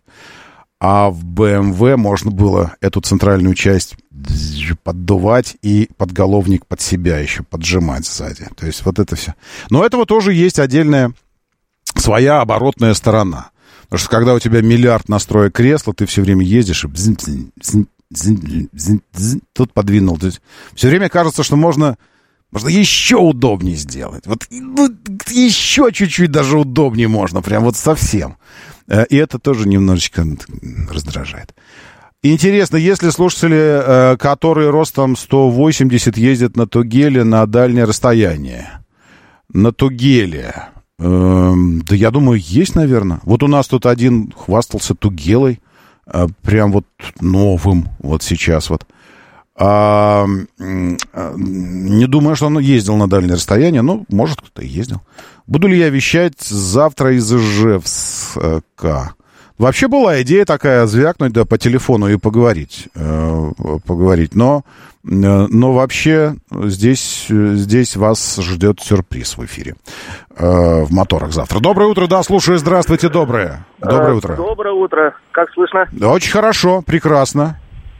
А в бэ эм вэ можно было эту центральную часть поддувать и подголовник под себя еще поджимать сзади. То есть вот это все. Но этого тоже есть отдельная своя оборотная сторона. Потому что когда у тебя миллиард настроек кресла, ты все время ездишь и бзин, бзин, бзин, бзин, бзин, бзин, тут подвинул. Все время кажется, что можно, можно еще удобнее сделать. Вот ну, еще чуть-чуть даже удобнее можно. Прям вот совсем. И это тоже немножечко раздражает. Интересно, если слушатели, которые ростом сто восемьдесят, ездят на Тугеле на дальнее расстояние. На Тугеле. Да я думаю, есть, наверное. Вот у нас тут один хвастался Тугелой. Прям вот новым. Вот сейчас вот. А, не думаю, что он ездил на дальнее расстояние. Ну, может, кто-то и ездил. Буду ли я вещать завтра из Ижевска? Вообще была идея такая, звякнуть да, по телефону и поговорить. Э, поговорить. Но, э, но вообще здесь, здесь вас ждет сюрприз в эфире. Э, в моторах завтра. Доброе утро, да, слушаю. Здравствуйте, доброе. Доброе утро. Доброе утро. Как слышно? Да, очень хорошо, прекрасно.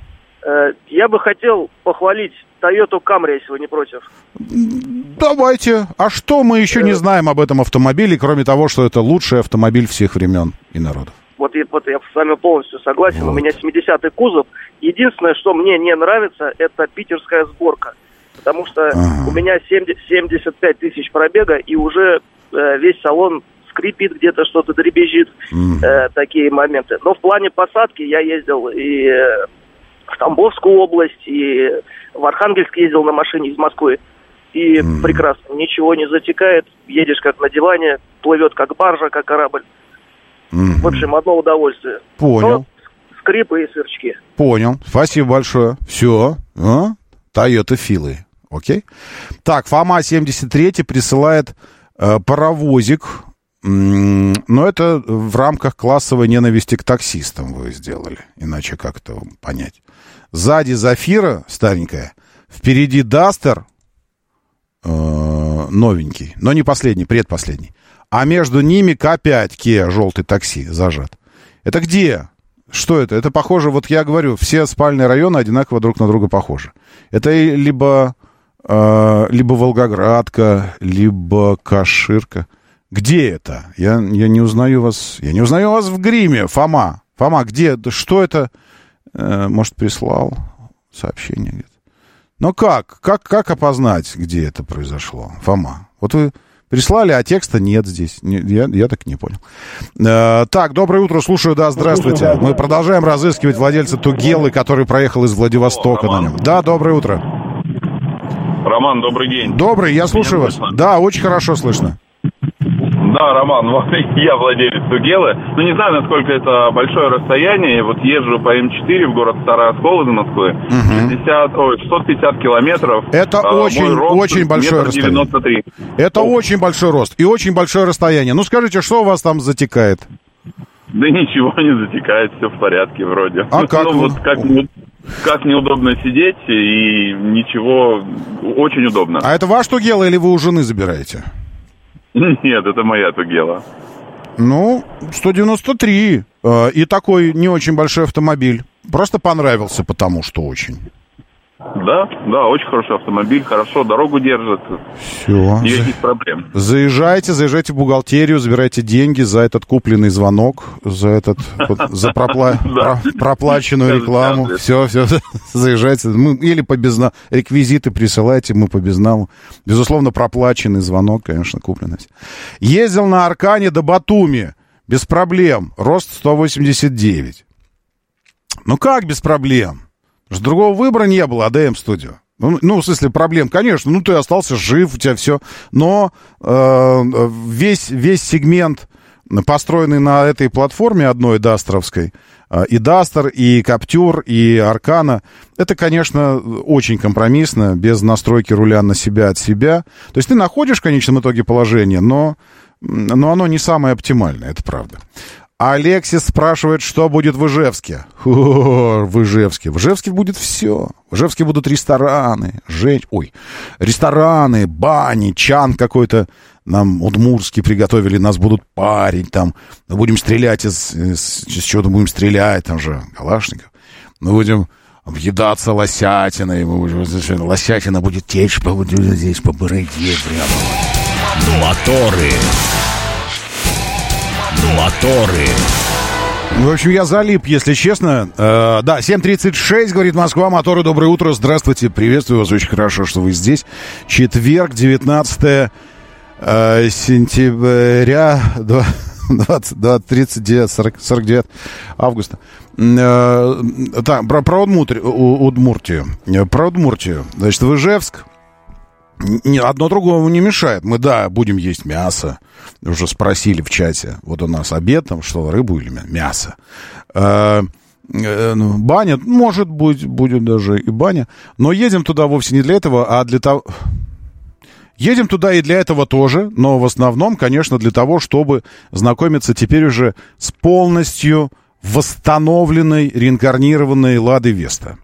Я бы хотел похвалить Toyota Camry, если вы не против. Давайте. А что мы еще не знаем об этом автомобиле, кроме того, что это лучший автомобиль всех времен и народов? Вот, вот я с вами полностью согласен. Вот. У меня семидесятый кузов. Единственное, что мне не нравится, это питерская сборка. Потому что ага. у меня семьдесят пять тысяч пробега, и уже э, весь салон скрипит, где-то что-то дребезжит. Mm. Э, такие моменты. Но в плане посадки я ездил и... Э, в Тамбовскую область, и в Архангельск ездил на машине из Москвы. И mm. прекрасно, ничего не затекает, едешь как на диване, плывет как баржа, как корабль. Mm-hmm. В общем, одно удовольствие. Понял. Но скрипы и сверчки. Понял, спасибо большое. Все, а? Toyota Филы, окей? Так, Фома семьдесят три присылает э, паровозик. Но это в рамках классовой ненависти к таксистам вы сделали. Иначе как это понять? Сзади Зафира старенькая, впереди Дастер э, новенький, но не последний, предпоследний. А между ними К пять Kia, желтый такси, зажат. Это где? Что это? Это похоже, вот я говорю, все спальные районы одинаково друг на друга похожи. Это либо э, либо Волгоградка, либо Каширка. Где это? Я, я не узнаю вас. Я не узнаю вас в гриме, Фома. Фома, где? Что это? Э, может, прислал сообщение где-то. Но как? как? Как опознать, где это произошло, Фома? Вот вы прислали, а текста нет здесь. Я, я так не понял. Э, так, доброе утро, слушаю, да, здравствуйте. Мы продолжаем разыскивать владельца Тугелы, который проехал из Владивостока на нем. Да, доброе утро. Роман, добрый день. Добрый, я слушаю вас. Да, очень хорошо слышно. Да, Роман, вот я владелец Тугелы. Ну, не знаю, насколько это большое расстояние. Вот езжу по эм четыре в город Старый Оскол из Москвы. шестьдесят, ой, шестьсот пятьдесят километров. Это а, очень, очень большое расстояние. Это О. очень большой рост и очень большое расстояние. Ну, скажите, что у вас там затекает? Да ничего не затекает, все в порядке вроде. А как? Ну, вот как, как неудобно сидеть, и ничего, очень удобно. А это ваш Тугела или вы у жены забираете? Нет, это моя Тугела. Ну, сто девяносто три. Э, и такой не очень большой автомобиль. Просто понравился, потому что очень. Да, да, очень хороший автомобиль, хорошо дорогу держит. Все. Никаких проблем. Заезжайте, заезжайте в бухгалтерию, забирайте деньги за этот купленный звонок, за этот, за проплаченную рекламу. Все, все, заезжайте. Или по безна... реквизиты присылайте, мы по безнаму. Безусловно, проплаченный звонок, конечно, купленный. Ездил на Аркане до Батуми, без проблем, рост сто восемьдесят девять. Ну как без проблем? Другого выбора не было, АДМ Studio. Ну, ну, в смысле, проблем, конечно. Ну, ты остался жив, у тебя все. Но э, весь, весь сегмент, построенный на этой платформе одной дастровской, э, и Дастер, и Каптюр, и Аркана, это, конечно, очень компромиссно, без настройки руля на себя от себя. То есть ты находишь в конечном итоге положение, но, но оно не самое оптимальное, это правда. Алексис спрашивает, что будет в Ижевске. О, в Ижевске. В Ижевске будет все. В Ижевске будут рестораны, женщ... Ой, рестораны, бани, чан какой-то нам удмуртский приготовили, нас будут парить там. Мы будем стрелять из... из... из чего-то будем стрелять, там же калашников. Мы будем объедаться лосятиной. Мы будем... Лосятина будет течь по... здесь по бороде прямо. Моторы. Моторы. В общем, я залип, если честно. Э, да, семь тридцать шесть, говорит Москва, моторы, доброе утро, здравствуйте, приветствую вас, очень хорошо, что вы здесь. Четверг, девятнадцатое э, сентября, двадцать, двадцать, тридцать девять, сорок, сорок девять августа. Э, так, про, про Удмуртию, Удмуртию. Про Удмуртию. Значит, в Ижевск. Одно другому не мешает. Мы, да, будем есть мясо. Уже спросили в чате. Вот у нас обед, там что, рыбу или мясо. Э, э, баня, может быть, будет даже и баня. Но едем туда вовсе не для этого, а для того... Едем туда и для этого тоже, но в основном, конечно, для того, чтобы знакомиться теперь уже с полностью восстановленной, реинкарнированной Ладой Веста.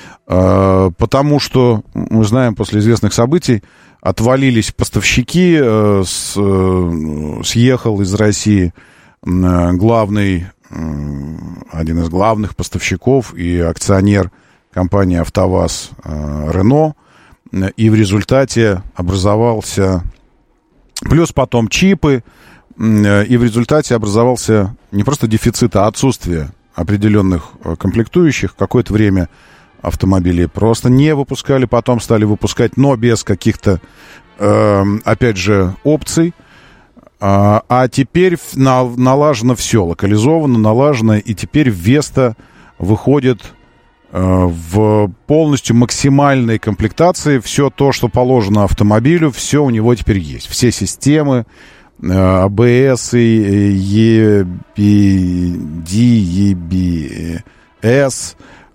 Потому что, мы знаем, после известных событий отвалились поставщики, с, съехал из России главный, один из главных поставщиков и акционер компании «АвтоВАЗ» Рено, и в результате образовался, плюс потом чипы, и в результате образовался не просто дефицит, а отсутствие определенных комплектующих. Какое-то время автомобили просто не выпускали, потом стали выпускать, но без каких-то, э, опять же, опций. А, а теперь на, налажено все, локализовано, налажено, и теперь Веста выходит э, в полностью максимальной комплектации. Все то, что положено автомобилю, все у него теперь есть. Все системы, э, АБС, и и би би эс,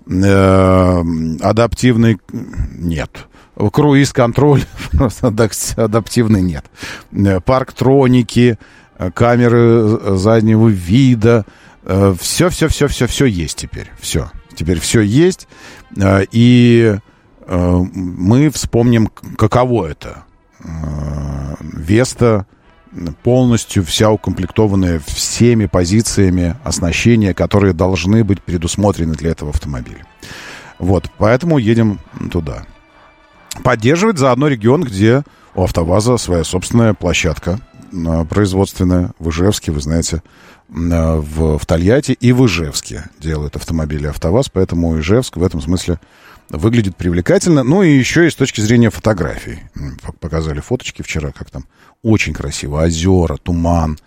адаптивный нет. Круиз-контроль просто адаптивный нет. Парктроники, камеры заднего вида. Все-все-все-все-все есть теперь. Все. Теперь все есть. И мы вспомним, каково это. Веста полностью вся укомплектованная всеми позициями оснащения, которые должны быть предусмотрены для этого автомобиля. Вот, поэтому едем туда. поддерживать заодно регион, где у АвтоВАЗа своя собственная площадка производственная. В Ижевске, вы знаете, в, в Тольятти и в Ижевске делают автомобили АвтоВАЗ, поэтому Ижевск в этом смысле выглядит привлекательно. Ну и еще и с точки зрения фотографий. Показали фоточки вчера, как там очень красиво. Озера, туман,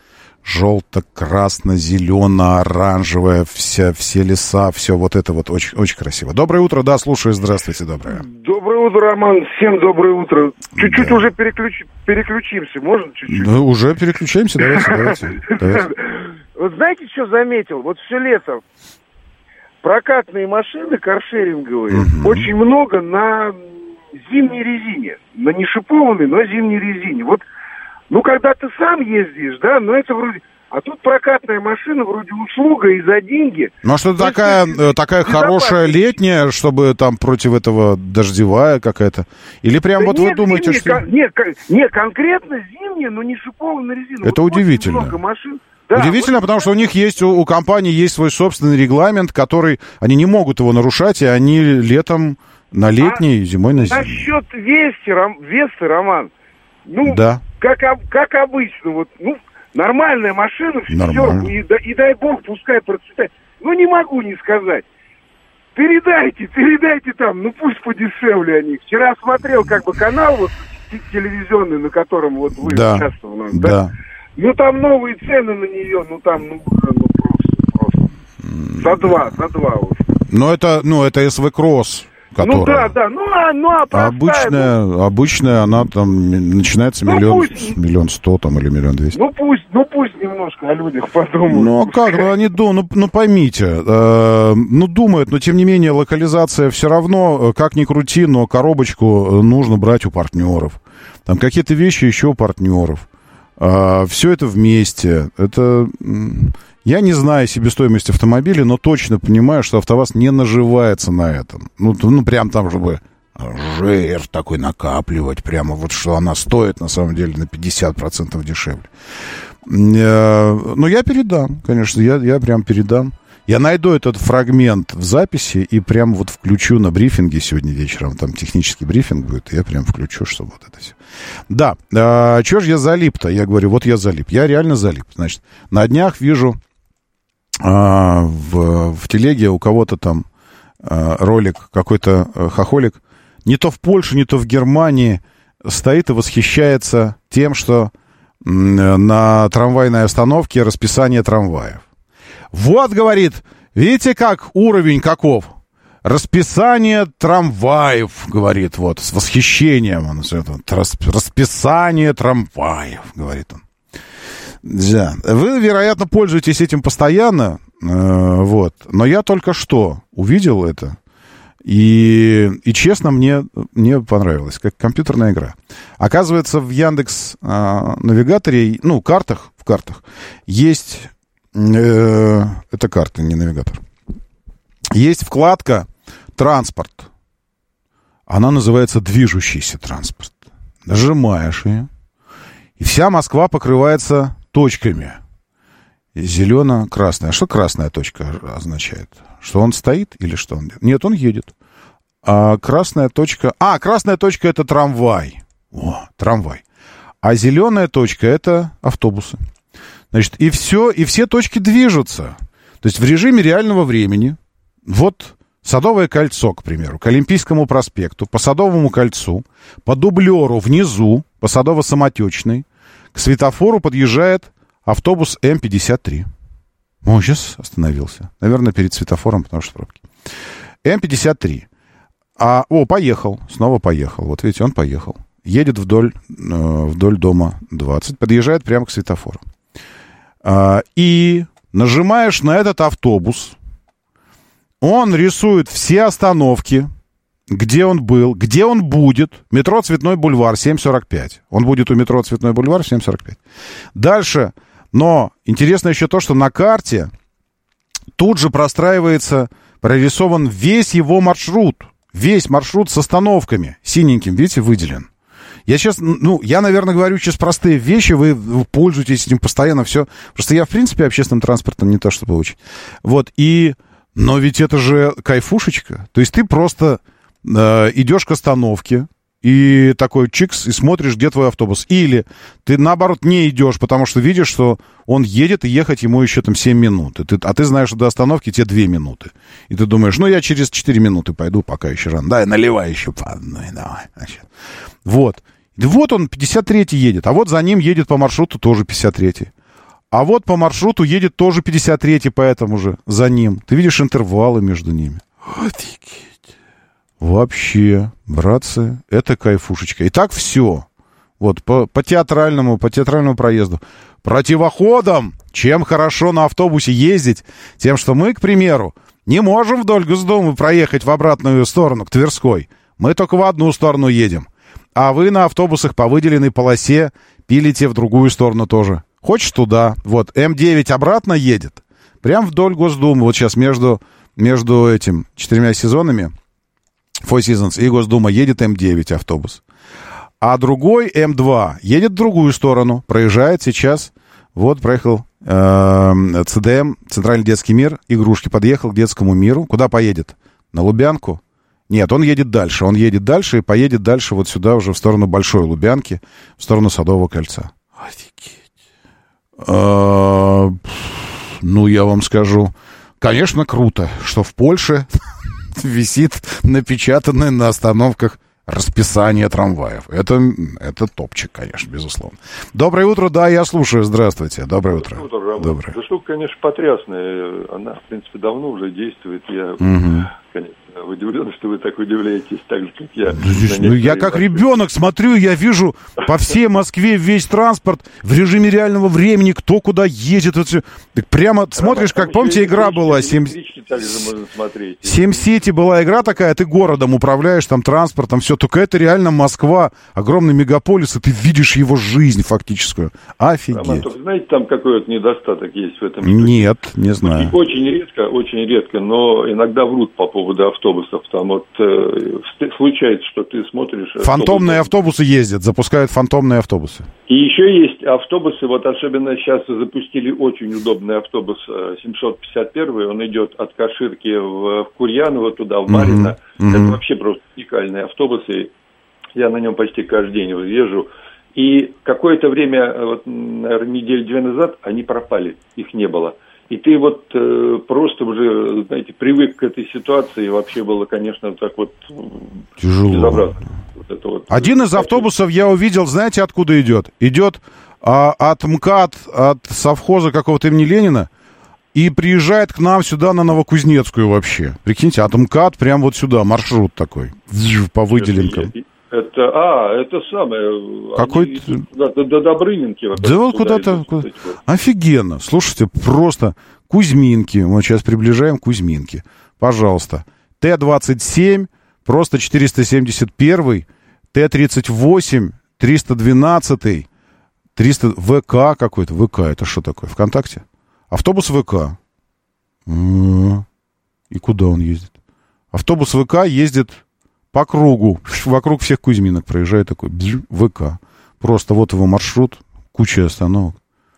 желто-красно-зелено-оранжевое, вся, все леса, все вот это вот очень, очень красиво. Доброе утро, да, слушаю, здравствуйте, доброе. Доброе утро, Роман, всем доброе утро. Чуть-чуть да. уже переключ... переключимся, можно чуть-чуть? Да, уже переключаемся, давайте, давайте. давайте. Вот знаете, что заметил? Вот все лето прокатные машины каршеринговые очень много на зимней резине. На не шипованной, но зимней резине. Вот ну, когда ты сам ездишь, да, но это вроде... А тут прокатная машина, вроде услуга и за деньги. Ну, а что такая, такая хорошая летняя, чтобы там против этого дождевая какая-то? Или прям да вот нет, вы думаете, зимняя, что... Нет, нет, конкретно зимняя, но не шипованная резина. Это вот удивительно. Много машин. Да, Удивительно, вот... потому что у них есть, у, у компании есть свой собственный регламент, который... Они не могут его нарушать, и они летом на летний, а зимой на зимний. Насчет Вести, Ром... Весты, Роман, ну... Да. Как, как обычно, вот, ну, нормальная машина, Нормально. и, и дай бог, пускай процветает. Ну, не могу не сказать. Передайте, передайте там, ну, пусть подешевле они. Вчера смотрел, как бы, канал вот телевизионный, на котором вот вы да. участвовали. Да. да? Ну, там новые цены на нее, ну, там, ну, ну просто, просто. За два, за два уже. Ну, это, ну, это эс ви Кросс. Которая... Ну да, да, ну а, ну, а простая, обычная, ну... обычная, она там начинается ну, миллион, пусть... миллион сто там или миллион двести. Ну пусть, ну пусть немножко о людях подумают. Ну а как, ну они думают, ну, ну поймите, э, ну думают, но тем не менее локализация все равно, как ни крути, но коробочку нужно брать у партнеров. Там какие-то вещи еще у партнеров. Э, все это вместе, это... Я не знаю себестоимость автомобиля, но точно понимаю, что АвтоВАЗ не наживается на этом. Ну, ну прям там, чтобы жир такой накапливать, прямо вот что она стоит, на самом деле, на пятьдесят процентов дешевле. Но я передам, конечно, я, я прям передам. Я найду этот фрагмент в записи и прям вот включу на брифинге сегодня вечером. Там технический брифинг будет, и я прям включу, чтобы вот это все. Да, а, чего же я залип-то? Я говорю, вот я залип. Я реально залип. Значит, на днях вижу... А, в, в телеге у кого-то там а, ролик, какой-то а, хохолик, не то в Польше, не то в Германии, стоит и восхищается тем, что м, на трамвайной остановке расписание трамваев. Вот, говорит, видите, как уровень каков? Расписание трамваев, говорит, вот, с восхищением. Он, расписание трамваев, говорит он. Да. Вы, вероятно, пользуетесь этим постоянно, э, вот. Но я только что увидел это, и, и честно, мне, мне понравилось, как компьютерная игра. Оказывается, в Яндекс э, навигаторе, ну, картах, в картах, есть, э, это карта, не навигатор, есть вкладка «Транспорт». Она называется «Движущийся транспорт». Нажимаешь ее, и вся Москва покрывается точками. Зелено-красная. А что красная точка означает? Что он стоит или что он делает? Нет, он едет. А красная точка... А, красная точка — это трамвай. О, трамвай. А зеленая точка — это автобусы. Значит, и все, и все точки движутся. То есть в режиме реального времени. Вот Садовое кольцо, к примеру, к Олимпийскому проспекту, по Садовому кольцу, по дублеру внизу, по Садово-Самотечной, к светофору подъезжает автобус эм пятьдесят три. О, сейчас остановился. Наверное, перед светофором, потому что пробки. эм пятьдесят три. А, о, поехал. Снова поехал. Вот видите, он поехал. Едет вдоль, э, вдоль дома двадцать. Подъезжает прямо к светофору. А, и нажимаешь на этот автобус. Он рисует все остановки, где он был, где он будет. Метро Цветной бульвар, семь сорок пять. Он будет у метро Цветной бульвар в семь сорок пять. Дальше. Но интересно еще то, что на карте тут же простраивается, прорисован весь его маршрут. Весь маршрут с остановками. Синеньким, видите, выделен. Я сейчас, ну, я, наверное, говорю сейчас простые вещи, вы, вы пользуетесь этим постоянно, все. Просто я, в принципе, общественным транспортом не то чтобы очень. Вот, и... Но ведь это же кайфушечка. То есть ты просто э, идешь к остановке, и такой чикс, и смотришь, где твой автобус. Или ты, наоборот, не идешь, потому что видишь, что он едет, и ехать ему еще там семь минут. И ты, а ты знаешь, что до остановки тебе две минуты. И ты думаешь, ну, я через четыре минуты пойду, пока еще рано. Да, наливай еще по одной, давай. Значит. Вот. И вот он, пятьдесят третий едет, а вот за ним едет по маршруту тоже пятьдесят третий. А вот по маршруту едет тоже пятьдесят третий, поэтому же за ним. Ты видишь интервалы между ними. Офигеть. Вообще, братцы, это кайфушечка. И так все. Вот, по, по театральному, по театральному проезду. Противоходом, чем хорошо на автобусе ездить, тем, что мы, к примеру, не можем вдоль Госдумы проехать в обратную сторону, к Тверской. Мы только в одну сторону едем. А вы на автобусах по выделенной полосе пилите в другую сторону тоже. Хочешь туда? Вот, эм девять обратно едет. Прям вдоль Госдумы. Вот сейчас между, между этим четырьмя сезонами Four Seasons и Госдума едет эм девять автобус. А другой эм два едет в другую сторону. Проезжает сейчас. Вот проехал э, цэ дэ эм, Центральный детский мир. Игрушки подъехал к детскому миру. Куда поедет? На Лубянку? Нет, он едет дальше. Он едет дальше и поедет дальше вот сюда уже в сторону Большой Лубянки, в сторону Садового кольца. Офигеть. А, ну, я вам скажу, конечно, круто, что в Польше висит напечатанное на остановках расписание трамваев. Это, это топчик, конечно, безусловно. Доброе утро, да, я слушаю. Здравствуйте. Доброе утро. Доброе утро, Роман. Доброе. Эта штука, конечно, потрясная. Она, в принципе, давно уже действует. Я, угу. конечно, удивлен, что вы так удивляетесь, так же, как я. Ну, я как ребенок смотрю, я вижу по всей Москве весь транспорт в режиме реального времени, кто куда едет. Вот все. Так прямо Роман, смотришь, как, помните, игра была? Сим-Сити была игра такая, ты городом управляешь, там транспортом, все. Только это реально Москва, огромный мегаполис, и ты видишь его жизнь фактическую. Офигеть. Роман, только знаете, там какой вот недостаток есть в этом? Нет, не знаю. Очень редко, очень редко, но иногда врут по поводу автобусов. Там вот э, случается, что ты смотришь... Фантомные автобусы ездят, запускают фантомные автобусы. И еще есть автобусы, вот особенно сейчас запустили очень удобный автобус семьсот пятьдесят один, он идет от Каширки в, в Курьяново туда, в Марьино. Mm-hmm. Это вообще просто уникальные автобусы, я на нем почти каждый день езжу. И какое-то время, вот, наверное, неделю две назад, они пропали, их не было. И ты вот э, просто уже, знаете, привык к этой ситуации, и вообще было, конечно, так вот... Тяжело. Вот это вот. Один из автобусов я увидел, знаете, откуда идет? Идет а, от МКАД, от совхоза какого-то имени Ленина, и приезжает к нам сюда на Новокузнецкую вообще. Прикиньте, от МКАД прям вот сюда, маршрут такой, по выделенкам. Это, а, это самое... Какой... До, до Добрынинки. Вот да вот куда-то... Куда... Офигенно. Слушайте, просто Кузьминки. Мы сейчас приближаем к Кузьминке. Пожалуйста. Т двадцать семь, просто четыреста семьдесят один, Т тридцать восемь, триста двенадцать, триста... ВК какой-то. ВК, это что такое? ВКонтакте? Автобус ВК. И куда он ездит? Автобус ВК ездит... По кругу, вокруг всех Кузьминок проезжает такой ВК. Просто вот его маршрут, куча остановок.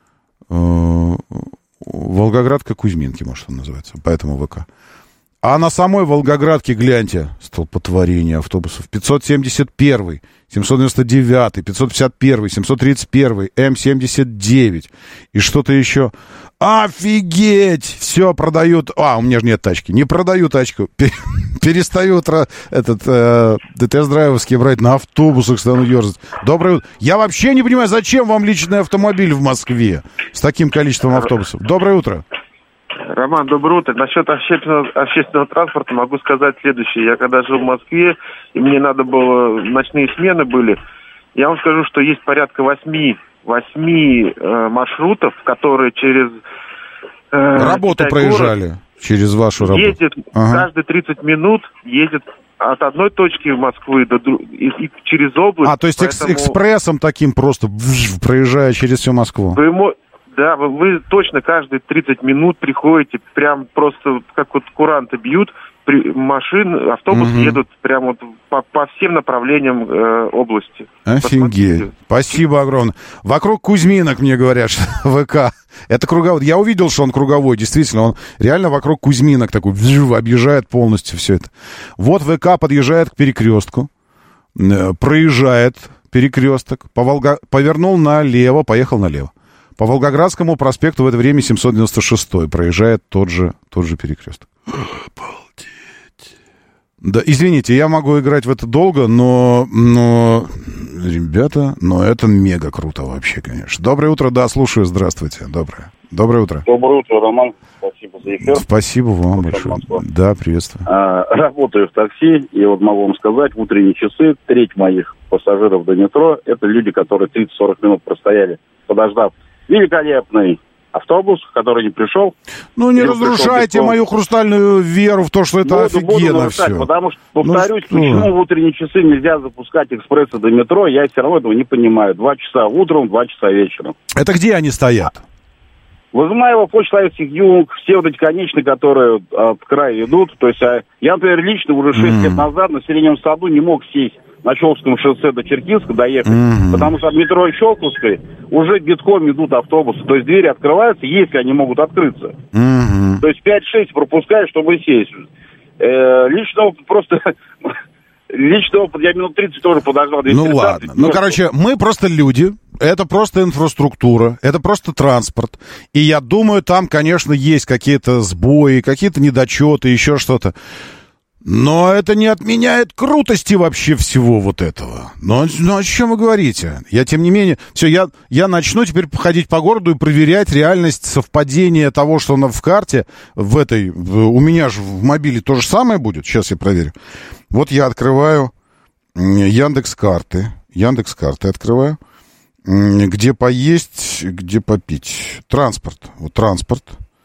Волгоградка Кузьминки, может, он называется, поэтому ВК. А на самой Волгоградке, гляньте, столпотворение автобусов. пятьсот семьдесят один, семьсот девяносто девять, пятьсот пятьдесят один, семьсот тридцать один, М семьдесят девять и что-то еще. Офигеть! Все продают. А, у меня же нет тачки. Не продаю тачку. Перестают этот э, тест-драйвовские брать, на автобусах стану ерзать. Доброе утро. Я вообще не понимаю, зачем вам личный автомобиль в Москве с таким количеством автобусов. Доброе утро. Роман, доброе утро. Насчет общественного, общественного транспорта могу сказать следующее. Я когда жил в Москве, и мне надо было, ночные смены были, я вам скажу, что есть порядка восьми, восьми э, маршрутов, которые через... Э, Работу проезжали город, через вашу работу. Ездит ага. каждые тридцать минут, ездит от одной точки в Москву до, и, и через область. А, то есть поэтому... экспрессом таким просто, вж, проезжая через всю Москву. Вы мо... Да, вы, вы точно каждые тридцать минут приходите, прям просто как вот куранты бьют, при, машины, автобусы угу. едут прям вот по, по всем направлениям э, области. Офигеть. Спасибо огромное. Вокруг Кузьминок, мне говорят, что ВК. Это круговой. Я увидел, что он круговой, действительно. Он реально вокруг Кузьминок такой объезжает полностью все это. Вот ВК подъезжает к перекрестку. проезжает перекресток, по Волга... повернул налево, поехал налево. По Волгоградскому проспекту в это время семьсот девяносто шестой проезжает тот же, тот же перекресток. Обалдеть. Да, извините, я могу играть в это долго, но, но, ребята, но это мега круто вообще, конечно. Доброе утро, да, слушаю, здравствуйте, доброе. Доброе утро. Доброе утро, Роман. Спасибо за эфир. Спасибо вам большое. Да, приветствую. А, работаю в такси, и вот могу вам сказать, в утренние часы треть моих пассажиров до метро — это люди, которые тридцать-сорок минут простояли, подождав великолепный автобус, который не пришел. Ну, не разрушайте мою хрустальную веру в то, что это буду, офигенно буду все. Потому что, повторюсь, ну, почему в утренние часы нельзя запускать экспрессы до метро, я все равно этого не понимаю. Два часа утром, два часа вечером. Это где они стоят? В Измаилово, Почта-Советских Юг, все вот эти конечные, которые от края идут. То есть а, я, например, лично уже шесть mm-hmm. лет назад на Сиреневом саду не мог сесть на Щелковском шоссе до Черкизска доехать, mm-hmm. потому что от метро Щелковской уже битком идут автобусы. То есть двери открываются, если они могут открыться. Mm-hmm. То есть пять-шесть пропускаешь, чтобы сесть. Э, лично опыт просто... Лично опыт, я минут тридцать тоже подождал. Ну ладно, ну короче, мы просто люди, это просто инфраструктура, это просто транспорт. И я думаю, там, конечно, есть какие-то сбои, какие-то недочеты, еще что-то. Но это не отменяет крутости вообще всего вот этого. Ну, ну о чем вы говорите? Я, тем не менее... Все, я, я начну теперь ходить по городу и проверять реальность совпадения того, что на, в карте, в этой... В, у меня же в мобиле то же самое будет. Сейчас я проверю. Вот я открываю Яндекс.Карты. Яндекс.Карты открываю. Где поесть, где попить. Транспорт. Вот транспорт.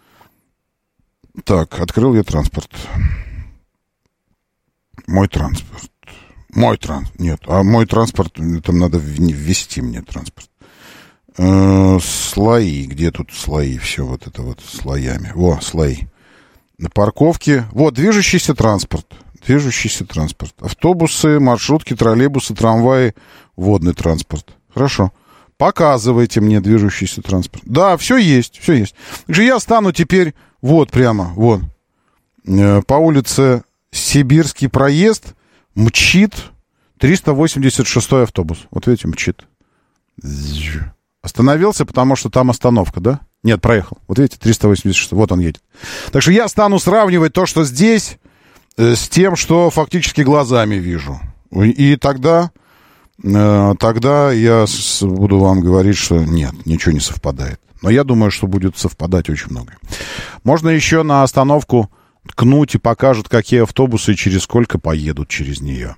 Так, открыл я транспорт. Мой транспорт. Мой транспорт. Нет, а мой транспорт, там надо ввести мне транспорт. Э-э, слои. Где тут слои? Все вот это вот слоями. Во, слои. На парковке. Вот, движущийся транспорт. Движущийся транспорт. Автобусы, маршрутки, троллейбусы, трамваи, водный транспорт. Хорошо. Показывайте мне движущийся транспорт. Да, все есть, все есть. Так же я стану теперь вот прямо, вот. Э, по улице Сибирский проезд, мчит триста восемьдесят шестой автобус. Вот видите, мчит. Остановился, потому что там остановка, да? Нет, проехал. Вот видите, триста восемьдесят шестой. Вот он едет. Так что я стану сравнивать то, что здесь, э, с тем, что фактически глазами вижу. И тогда, э, тогда я с, буду вам говорить, что нет, ничего не совпадает. Но я думаю, что будет совпадать очень многое. Можно еще на остановку ткнуть и покажут, какие автобусы и через сколько поедут через нее.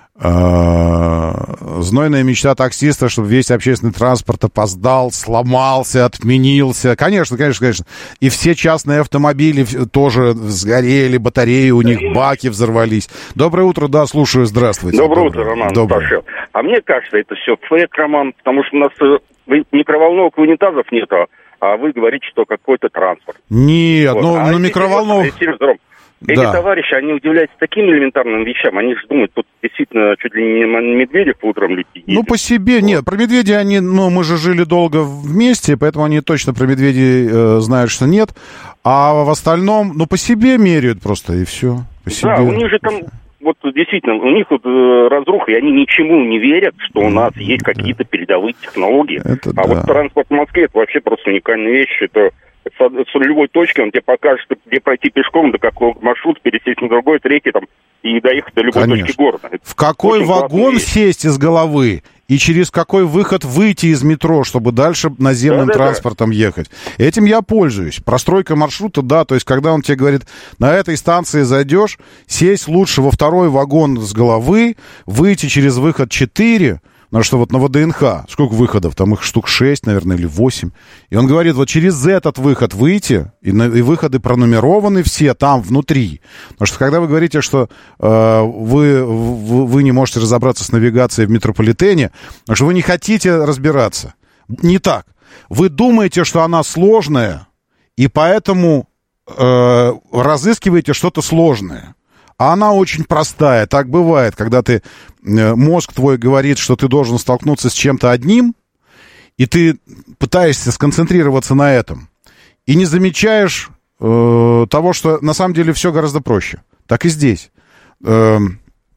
Знойная мечта таксиста, чтобы весь общественный транспорт опоздал, сломался, отменился. Конечно, конечно, конечно. И все частные автомобили тоже сгорели, батареи у них, баки взорвались. Доброе утро, да, слушаю, здравствуйте. Доброе, Доброе. утро, Роман. Доброе. А мне кажется, это все фейк, Роман, потому что у нас микроволновок и унитазов нету, а вы говорите, что какой-то транспорт. Нет, вот. ну а на микроволновке... Эти да. товарищи, они удивляются таким элементарным вещам. Они же думают, тут действительно чуть ли не Медведев утром летит. Ну, по себе, вот. Нет, про медведей они, ну, мы же жили долго вместе, поэтому они точно про медведей э, знают, что нет. А в остальном, ну, по себе меряют просто, и все. По себе. Да, у них же там, вот действительно, у них вот э, разруха, и они ничему не верят, что у нас mm, есть какие-то да. передовые технологии. Это а да. вот транспорт в Москве, это вообще просто уникальная вещь, это... С любой точки он тебе покажет, где пройти пешком, до какого маршрута, пересесть на другой, третий, там, и доехать до любой Конечно. точки города. Это в какой вагон сесть из головы и через какой выход выйти из метро, чтобы дальше наземным да, да, транспортом да. ехать. Этим я пользуюсь. Простройка маршрута, да, то есть когда он тебе говорит, на этой станции зайдешь, сесть лучше во второй вагон с головы, выйти через выход четыре, потому что вот на ВДНХ, сколько выходов? Там их штук шесть, наверное, или восемь. И он говорит, вот через этот выход выйти, и, на, и выходы пронумерованы все там внутри. Потому что когда вы говорите, что э, вы, вы, вы не можете разобраться с навигацией в метрополитене, потому что вы не хотите разбираться. Не так. Вы думаете, что она сложная, и поэтому э, разыскиваете что-то сложное. А она очень простая. Так бывает, когда ты, мозг твой говорит, что ты должен столкнуться с чем-то одним, и ты пытаешься сконцентрироваться на этом, и не замечаешь э, того, что на самом деле все гораздо проще. Так и здесь. Э,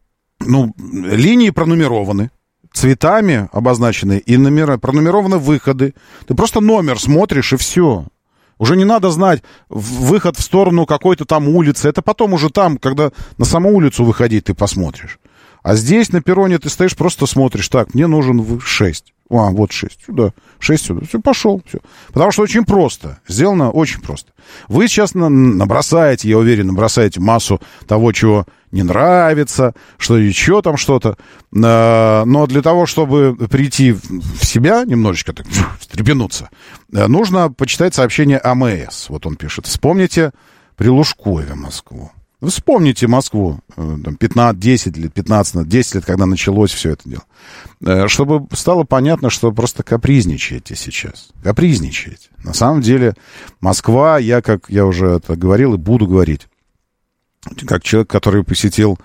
ну, линии пронумерованы, цветами обозначены, и номера, пронумерованы выходы. Ты просто номер смотришь, и все. Уже не надо знать выход в сторону какой-то там улицы. Это потом уже там, когда на саму улицу выходить, ты посмотришь. А здесь на перроне ты стоишь, просто смотришь. Так, мне нужен шесть. А, вот шесть сюда, шесть сюда. Все, пошел. Все. Потому что очень просто. Сделано очень просто. Вы сейчас набросаете, я уверен, набросаете массу того, чего не нравится, что еще там что-то. Но для того, чтобы прийти в себя, немножечко так встрепенуться, нужно почитать сообщение АМС. Вот он пишет. Вспомните при Лужкове Москву. Вы вспомните Москву, пятнадцать, десять лет, пятнадцать, десять лет, когда началось все это дело. Чтобы стало понятно, что просто капризничаете сейчас. Капризничаете. На самом деле Москва, я, как я уже это говорил и буду говорить, как человек, который посетил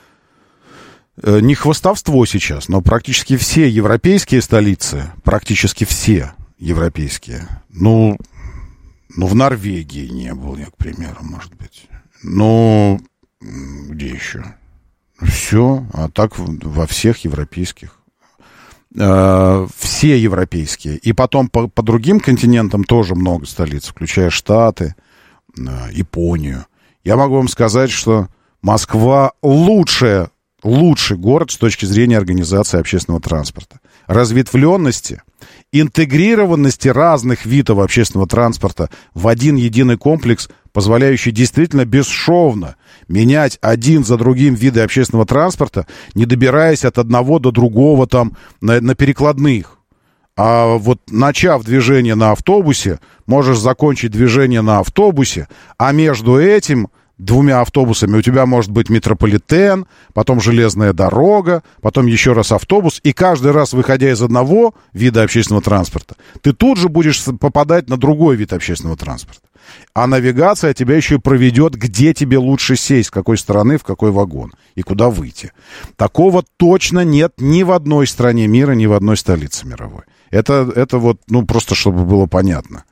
не хвастовство сейчас, но практически все европейские столицы, практически все европейские, ну, ну в Норвегии не был я, к примеру, может быть. Ну, где еще? Все, а так во всех европейских. Э, все европейские. И потом по, по другим континентам тоже много столиц, включая Штаты, э, Японию. Я могу вам сказать, что Москва лучшая, лучший город с точки зрения организации общественного транспорта. Разветвленности, интегрированности разных видов общественного транспорта в один единый комплекс, позволяющий действительно бесшовно менять один за другим виды общественного транспорта, не добираясь от одного до другого там на, на перекладных. А вот начав движение на автобусе, можешь закончить движение на автобусе, а между этим двумя автобусами у тебя может быть метрополитен, потом железная дорога, потом еще раз автобус, и каждый раз, выходя из одного вида общественного транспорта, ты тут же будешь попадать на другой вид общественного транспорта. А навигация тебя еще и проведет, где тебе лучше сесть, с какой стороны, в какой вагон и куда выйти. Такого точно нет ни в одной стране мира, ни в одной столице мировой. Это, это вот, ну, просто чтобы было понятно.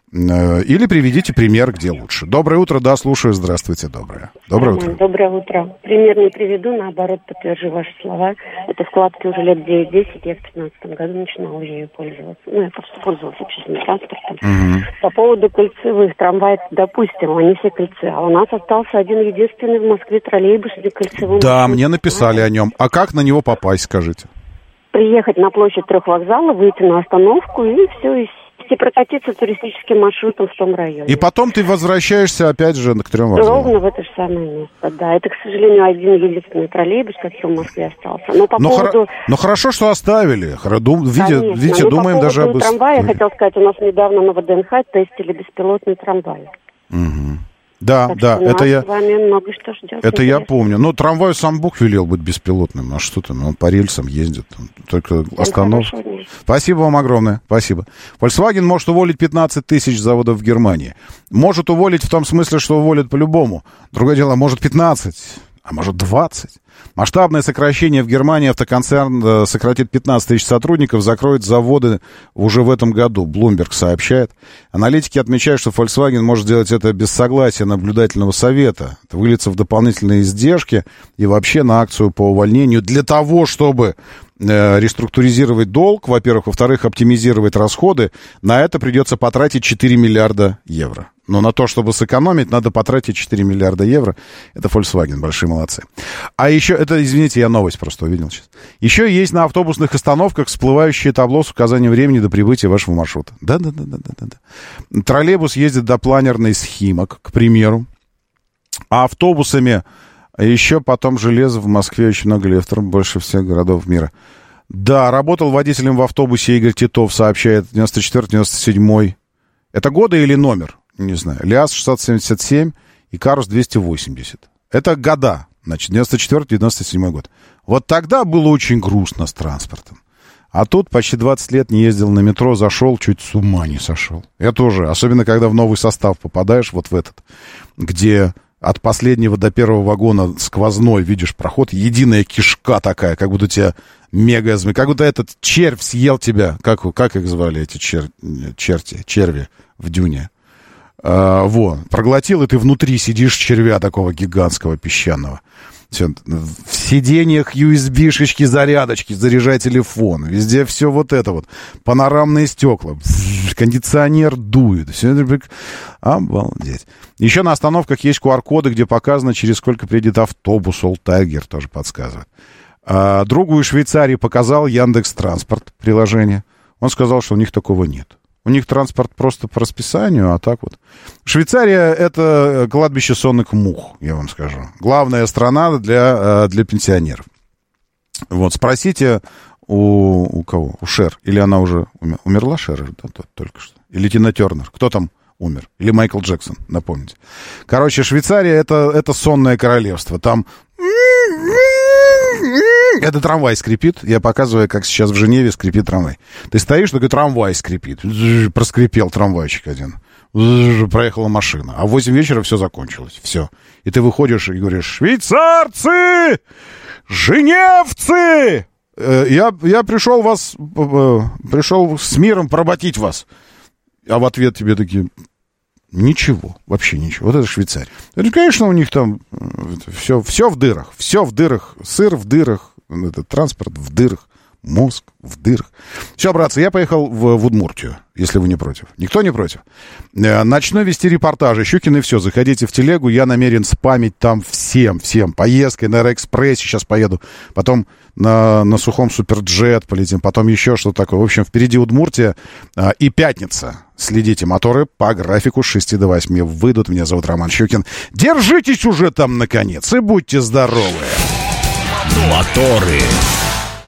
Или приведите пример, где лучше. Доброе утро, да, слушаю, здравствуйте, доброе. Доброе утро. Доброе утро. Пример не приведу, наоборот, подтвержу ваши слова. Это складки уже лет девять-десять, я в пятнадцатом году начинала ею пользоваться. Ну, я просто пользовалась общественным транспортом. Угу. По поводу кольцевых трамваев, допустим, они все кольцы, а у нас остался один единственный в Москве троллейбус с кольцевым. Да, мне написали о нем. А как на него попасть, скажите? Приехать на площадь трех вокзалов, выйти на остановку и все, и и прокатиться туристическим маршрутом в том районе. И потом ты возвращаешься опять же к трем вокзалам. Ровно в это же самое место, да. Это, к сожалению, один единственный троллейбус, который в Москве остался. Но по но поводу... Хор... но хорошо, что оставили. Видите, видите но думаем по даже об... трамвая, я хотел сказать, у нас недавно на ВДНХ тестили беспилотный трамвай. Угу. Да, так да, это я... с вами много что ждет. Это я помню. Ну, трамвай сам Бог велел быть беспилотным. А что там? Он по рельсам ездит. Только остановка. Спасибо вам огромное. Спасибо. Volkswagen может уволить пятнадцать тысяч заводов в Германии. Может уволить в том смысле, что уволит по-любому. Другое дело, может пятнадцать, а может двадцать. Масштабное сокращение в Германии. Автоконцерн сократит пятнадцать тысяч сотрудников, закроет заводы уже в этом году. Bloomberg сообщает. Аналитики отмечают, что Volkswagen может сделать это без согласия наблюдательного совета. Это выльется в дополнительные издержки и вообще на акцию по увольнению для того, чтобы э, реструктуризировать долг, во-первых, во-вторых, оптимизировать расходы. На это придется потратить четыре миллиарда евро. Но на то, чтобы сэкономить, надо потратить четыре миллиарда евро. Это Volkswagen, большие молодцы. А еще, это, извините, я новость просто увидел сейчас. Еще есть на автобусных остановках всплывающее табло с указанием времени до прибытия вашего маршрута. Да-да-да-да-да. Троллейбус ездит до планерной с Химок, к примеру. А автобусами еще потом железо в Москве очень много лет, больше всех городов мира. Да, работал водителем в автобусе Игорь Титов, сообщает, девяносто четвёртый девяносто седьмой. Это годы или номер? Не знаю. ЛиАЗ шестьсот семьдесят семь и Карус двести восемьдесят. Это года. Значит, девяносто четвёртый девяносто седьмой год. Вот тогда было очень грустно с транспортом. А тут почти двадцать лет не ездил на метро, зашел, чуть с ума не сошел. Я тоже. Особенно, когда в новый состав попадаешь, вот в этот, где от последнего до первого вагона сквозной, видишь, проход, единая кишка такая, как будто тебя мега... Как будто этот червь съел тебя. Как, как их звали, эти чер... черти, черви в Дюне? А, вот, проглотил, и ты внутри сидишь червя такого гигантского песчаного. Все, в сиденьях ю эс би-шечки, зарядочки, заряжай телефон. Везде все вот это вот. Панорамные стекла. Кондиционер дует. Все это... Обалдеть. Еще на остановках есть ку ар-коды, где показано, через сколько приедет автобус. Олтайгер тоже подсказывает. А другу из Швейцарии показал Яндекс.Транспорт приложение. Он сказал, что у них такого нет. У них транспорт просто по расписанию, а так вот. Швейцария — это кладбище сонных мух, я вам скажу. Главная страна для, для пенсионеров. Вот, спросите у, у кого? У Шер. Или она уже умер, умерла, Шер, да, только что? Или Тина Тернер. Кто там умер? Или Майкл Джексон, напомните. Короче, Швейцария — это, это сонное королевство. Там... Это трамвай скрипит. Я показываю, как сейчас в Женеве скрипит трамвай. Ты стоишь, такой трамвай скрипит. Проскрипел трамвайчик один. Проехала машина. А в восемь вечера все закончилось. Все. И ты выходишь и говоришь: швейцарцы! Женевцы! Я, я пришел вас... Пришел с миром поработить вас. А в ответ тебе такие... Ничего, вообще ничего. Вот это Швейцария. Это, конечно, у них там все, все в дырах. Все в дырах. Сыр в дырах. Это транспорт в дырах. Мозг в дырах. Все, братцы, я поехал в, в Удмуртию, если вы не против. Никто не против? Начну вести репортажи. Щукин и все. Заходите в телегу. Я намерен спамить там всем, всем. Поездкой на Аэроэкспрессе сейчас поеду. Потом на, на сухом Суперджет полетим. Потом еще что-то такое. В общем, впереди Удмуртия и пятница. Следите, моторы по графику с шести до восьми выйдут. Меня зовут Роман Щукин. Держитесь уже там, наконец, и будьте здоровы. Моторы.